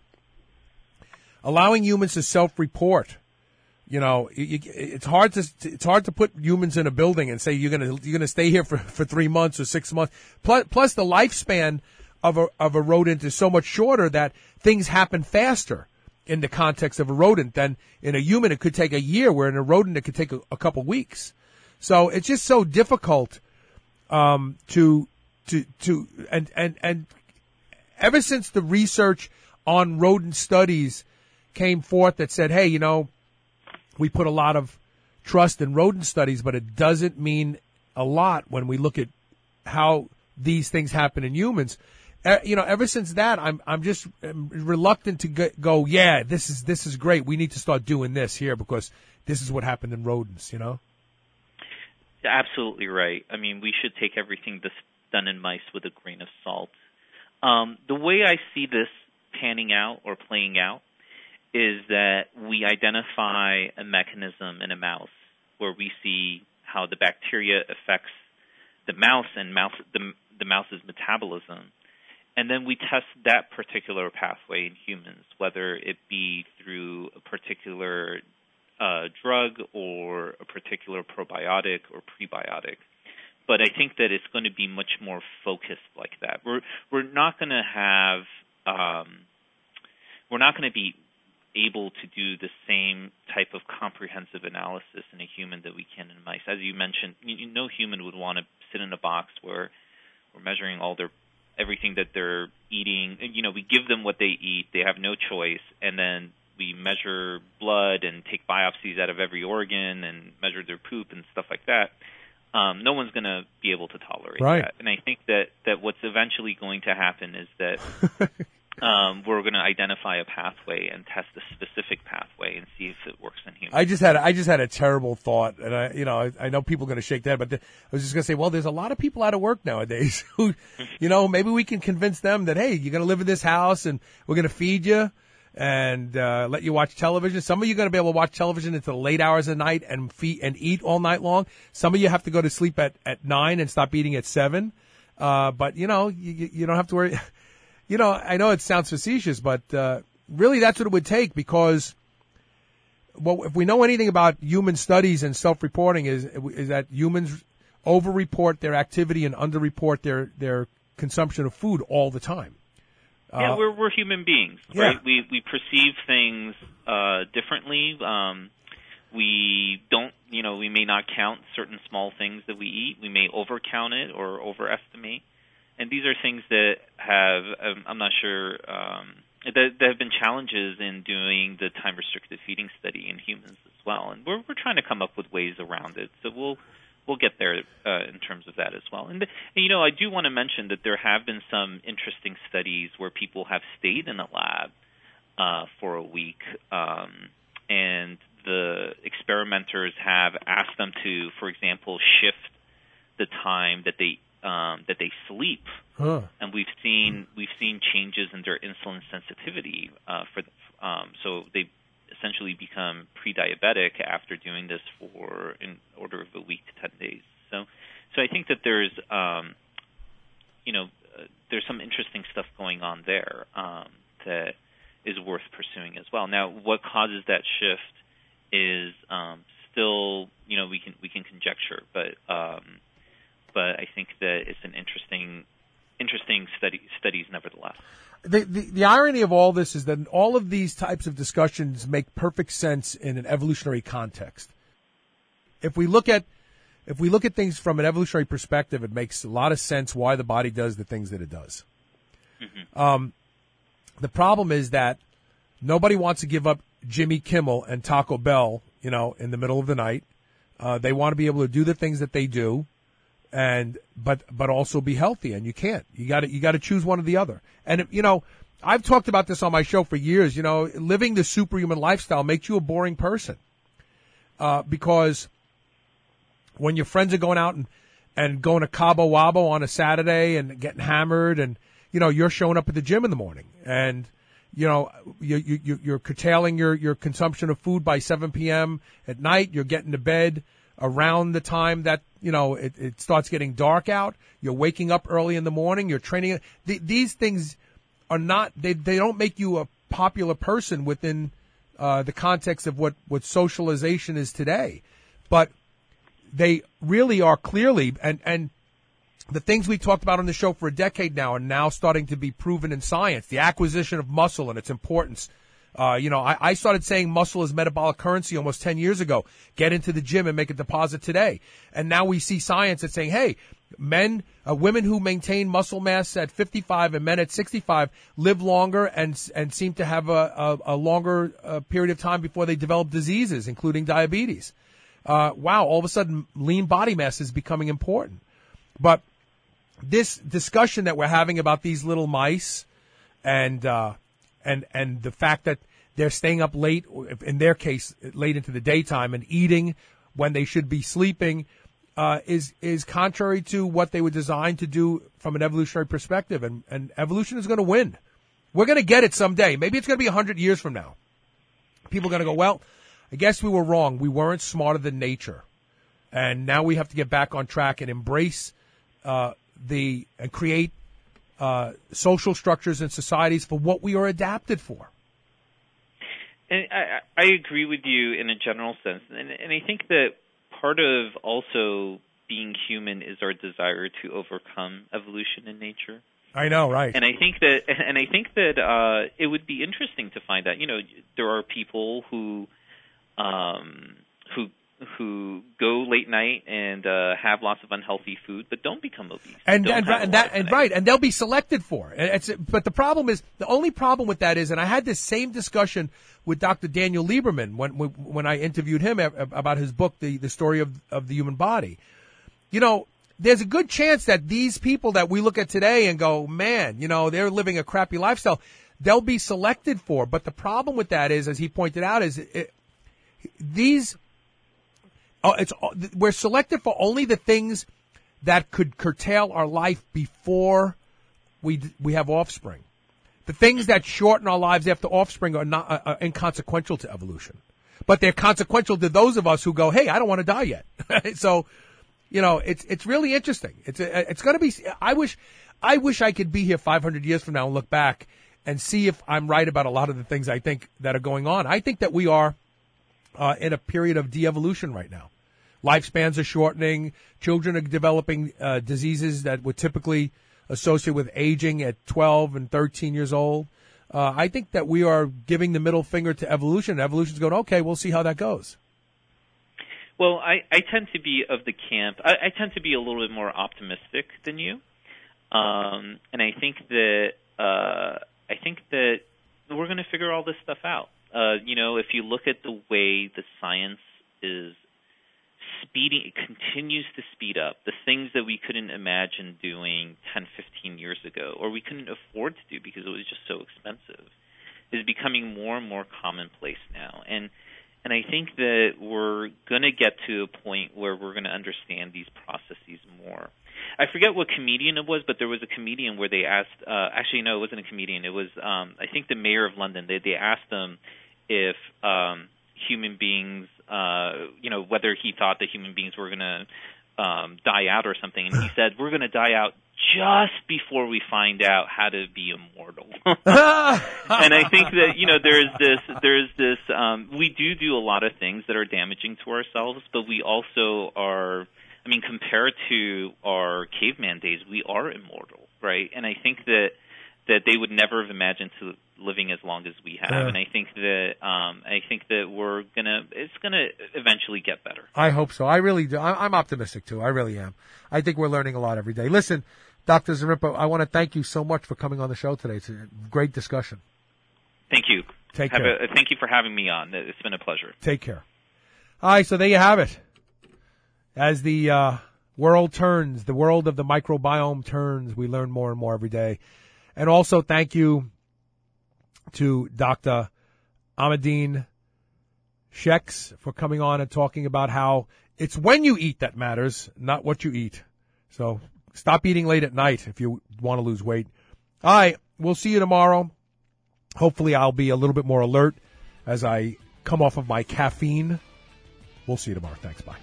allowing humans to self-report. You know, it's hard to it's hard to put humans in a building and say you're gonna you're gonna stay here for, for three months or six months. Plus, plus the lifespan of a of a rodent is so much shorter that things happen faster in the context of a rodent than in a human. It could take a year, where in a rodent it could take a, a couple weeks. So it's just so difficult um, to to to and and and ever since the research on rodent studies came forth that said, hey, you know, we put a lot of trust in rodent studies, but it doesn't mean a lot when we look at how these things happen in humans. Uh, you know, ever since that, I'm I'm just reluctant to go, yeah, this is this is great. We need to start doing this here because this is what happened in rodents, you know?
Absolutely right. I mean, we should take everything that's done in mice with a grain of salt. Um, the way I see this panning out or playing out is that we identify a mechanism in a mouse where we see how the bacteria affects the mouse and mouse the, the mouse's metabolism. And then we test that particular pathway in humans, whether it be through a particular uh, drug or a particular probiotic or prebiotic. But I think that it's going to be much more focused like that. We're we're not going to have um, we're not going to be able to do the same type of comprehensive analysis in a human that we can in mice. As you mentioned, you, no human would want to sit in a box where we're measuring all their everything that they're eating. You know, we give them what they eat. They have no choice. And then we measure blood and take biopsies out of every organ and measure their poop and stuff like that. Um, no one's going to be able to tolerate
right.
that. And I think that, that what's eventually going to happen is that um, we're going to identify a pathway and test a specific pathway and see if it works in humans.
I just had I just had a terrible thought, and I you know I, I know people are going to shake their head, but the, I was just going to say, well, there's a lot of people out of work nowadays who, you know, maybe we can convince them that, hey, you're going to live in this house and we're going to feed you and uh, let you watch television. Some of you are going to be able to watch television into the late hours of the night and feed and eat all night long. Some of you have to go to sleep at, at nine and stop eating at seven. Uh, but you know, you, you don't have to worry. You know, I know it sounds facetious, but uh, really that's what it would take, because well, if we know anything about human studies and self-reporting is is that humans over-report their activity and under-report their, their consumption of food all the time.
Yeah,
Uh,
we're we're human beings,
yeah.
right? We we perceive things uh, differently. Um, we don't, you know, we may not count certain small things that we eat. We may overcount it or overestimate. And these are things that have, um, I'm not sure, um, that, that have been challenges in doing the time-restricted feeding study in humans as well. And we're we're trying to come up with ways around it. So we'll we'll get there uh, in terms of that as well. And, and you know, I do want to mention that there have been some interesting studies where people have stayed in a lab uh, for a week, um, and the experimenters have asked them to, for example, shift the time that they um, that they sleep,
huh.
and we've seen we've seen changes in their insulin sensitivity uh, for the, um, so they essentially become pre-diabetic after doing this for in order of a week to ten days. So, so I think that there's um, you know uh, there's some interesting stuff going on there um, that is worth pursuing as well. Now, what causes that shift is um, still, you know, we can we can conjecture, but um, but I think that it's an interesting interesting study studies nevertheless.
The, the the irony of all this is that all of these types of discussions make perfect sense in an evolutionary context. If we look at if we look at things from an evolutionary perspective, it makes a lot of sense why the body does the things that it does.
Mm-hmm.
Um, the problem is that nobody wants to give up Jimmy Kimmel and Taco Bell, you know, in the middle of the night. Uh, they want to be able to do the things that they do, and but but also be healthy, and you can't. You got to you got to choose one or the other. And you know, I've talked about this on my show for years. You know, living the superhuman lifestyle makes you a boring person, uh, because when your friends are going out and and going to Cabo Wabo on a Saturday and getting hammered, and you know, you're showing up at the gym in the morning, and you know, you, you, you're curtailing your, your consumption of food by seven p.m. at night. You're getting to bed around the time that, you know, it, it starts getting dark out. You're waking up early in the morning. You're training. The, these things are not, they, they don't make you a popular person within uh, the context of what, what socialization is today. But they really are clearly, and, and the things we talked about on the show for a decade now are now starting to be proven in science. The acquisition of muscle and its importance. Uh, you know, I, I started saying muscle is metabolic currency almost ten years ago. Get into the gym and make a deposit today. And now we see science that's saying, hey, men, uh, women who maintain muscle mass at fifty-five and men at sixty-five live longer and and seem to have a, a, a longer uh, period of time before they develop diseases, including diabetes. Uh, wow, all of a sudden, lean body mass is becoming important. But this discussion that we're having about these little mice and uh, and and the fact that they're staying up late, in their case, late into the daytime and eating when they should be sleeping, uh, is is contrary to what they were designed to do from an evolutionary perspective. And, and evolution is going to win. We're going to get it someday. Maybe it's going to be one hundred years from now. People are going to go, well, I guess we were wrong. We weren't smarter than nature. And now we have to get back on track and embrace uh the and create uh, social structures and societies for what we are adapted for.
And I, I agree with you in a general sense, and, and I think that part of also being human is our desire to overcome evolution in nature.
I know, right?
And I think that, and I think that uh, it would be interesting to find out. You know, there are people who, um, who. who go late night and uh, have lots of unhealthy food, but don't become obese.
And and, and that and right, and they'll be selected for. And it's, but the problem is, the only problem with that is, and I had this same discussion with Doctor Daniel Lieberman when when I interviewed him about his book, the the story of of the human body. You know, there's a good chance that these people that we look at today and go, man, you know, they're living a crappy lifestyle, they'll be selected for. But the problem with that is, as he pointed out, is it, these. Oh, it's we're selected for only the things that could curtail our life before we we have offspring. The things that shorten our lives after offspring are not uh, inconsequential to evolution, but they're consequential to those of us who go, "Hey, I don't want to die yet." So, you know, it's it's really interesting. It's a, it's going to be. I wish I wish I could be here five hundred years from now and look back and see if I'm right about a lot of the things I think that are going on. I think that we are. Uh, in a period of de-evolution right now. Lifespans are shortening. Children are developing uh, diseases that would typically associate with aging at twelve and thirteen years old. Uh, I think that we are giving the middle finger to evolution. Evolution's going, okay, we'll see how that goes.
Well, I, I tend to be of the camp. I, I tend to be a little bit more optimistic than you. Um, and I think that uh, I think that we're going to figure all this stuff out. Uh, you know, if you look at the way the science is speeding, it continues to speed up. The things that we couldn't imagine doing ten, fifteen years ago, or we couldn't afford to do because it was just so expensive, is becoming more and more commonplace now. And and I think that we're going to get to a point where we're going to understand these processes more. I forget what comedian it was, but there was a comedian where they asked, uh, actually, no, it wasn't a comedian. It was, um, I think, the mayor of London. They, they asked him if um, human beings, uh, you know, whether he thought that human beings were going to um, die out or something. And he said, we're going to die out just before we find out how to be immortal. And I think that, you know, there's this, there's this, um, we do do a lot of things that are damaging to ourselves, but we also are, I mean, compared to our caveman days, we are immortal, right? And I think that that they would never have imagined to living as long as we have. Yeah. And I think that um, I think that we're gonna, it's gonna eventually get better.
I hope so. I really do. I'm optimistic too. I really am. I think we're learning a lot every day. Listen, Doctor Zarimpa, I want to thank you so much for coming on the show today. It's a great discussion.
Thank you.
Take
have
care.
A, thank you for having me on. It's been a pleasure.
Take care. All right, so there you have it. As the uh, world turns, the world of the microbiome turns, we learn more and more every day. And also thank you to Doctor Ahmadine Sheks for coming on and talking about how it's when you eat that matters, not what you eat. So stop eating late at night if you want to lose weight. All right, we'll see you tomorrow. Hopefully I'll be a little bit more alert as I come off of my caffeine. We'll see you tomorrow. Thanks. Bye.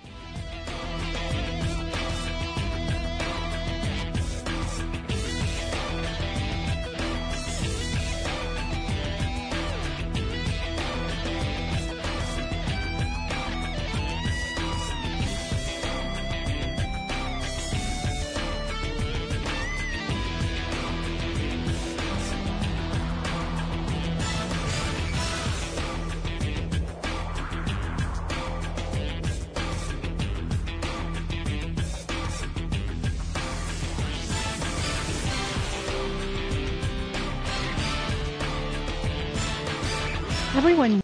Everyone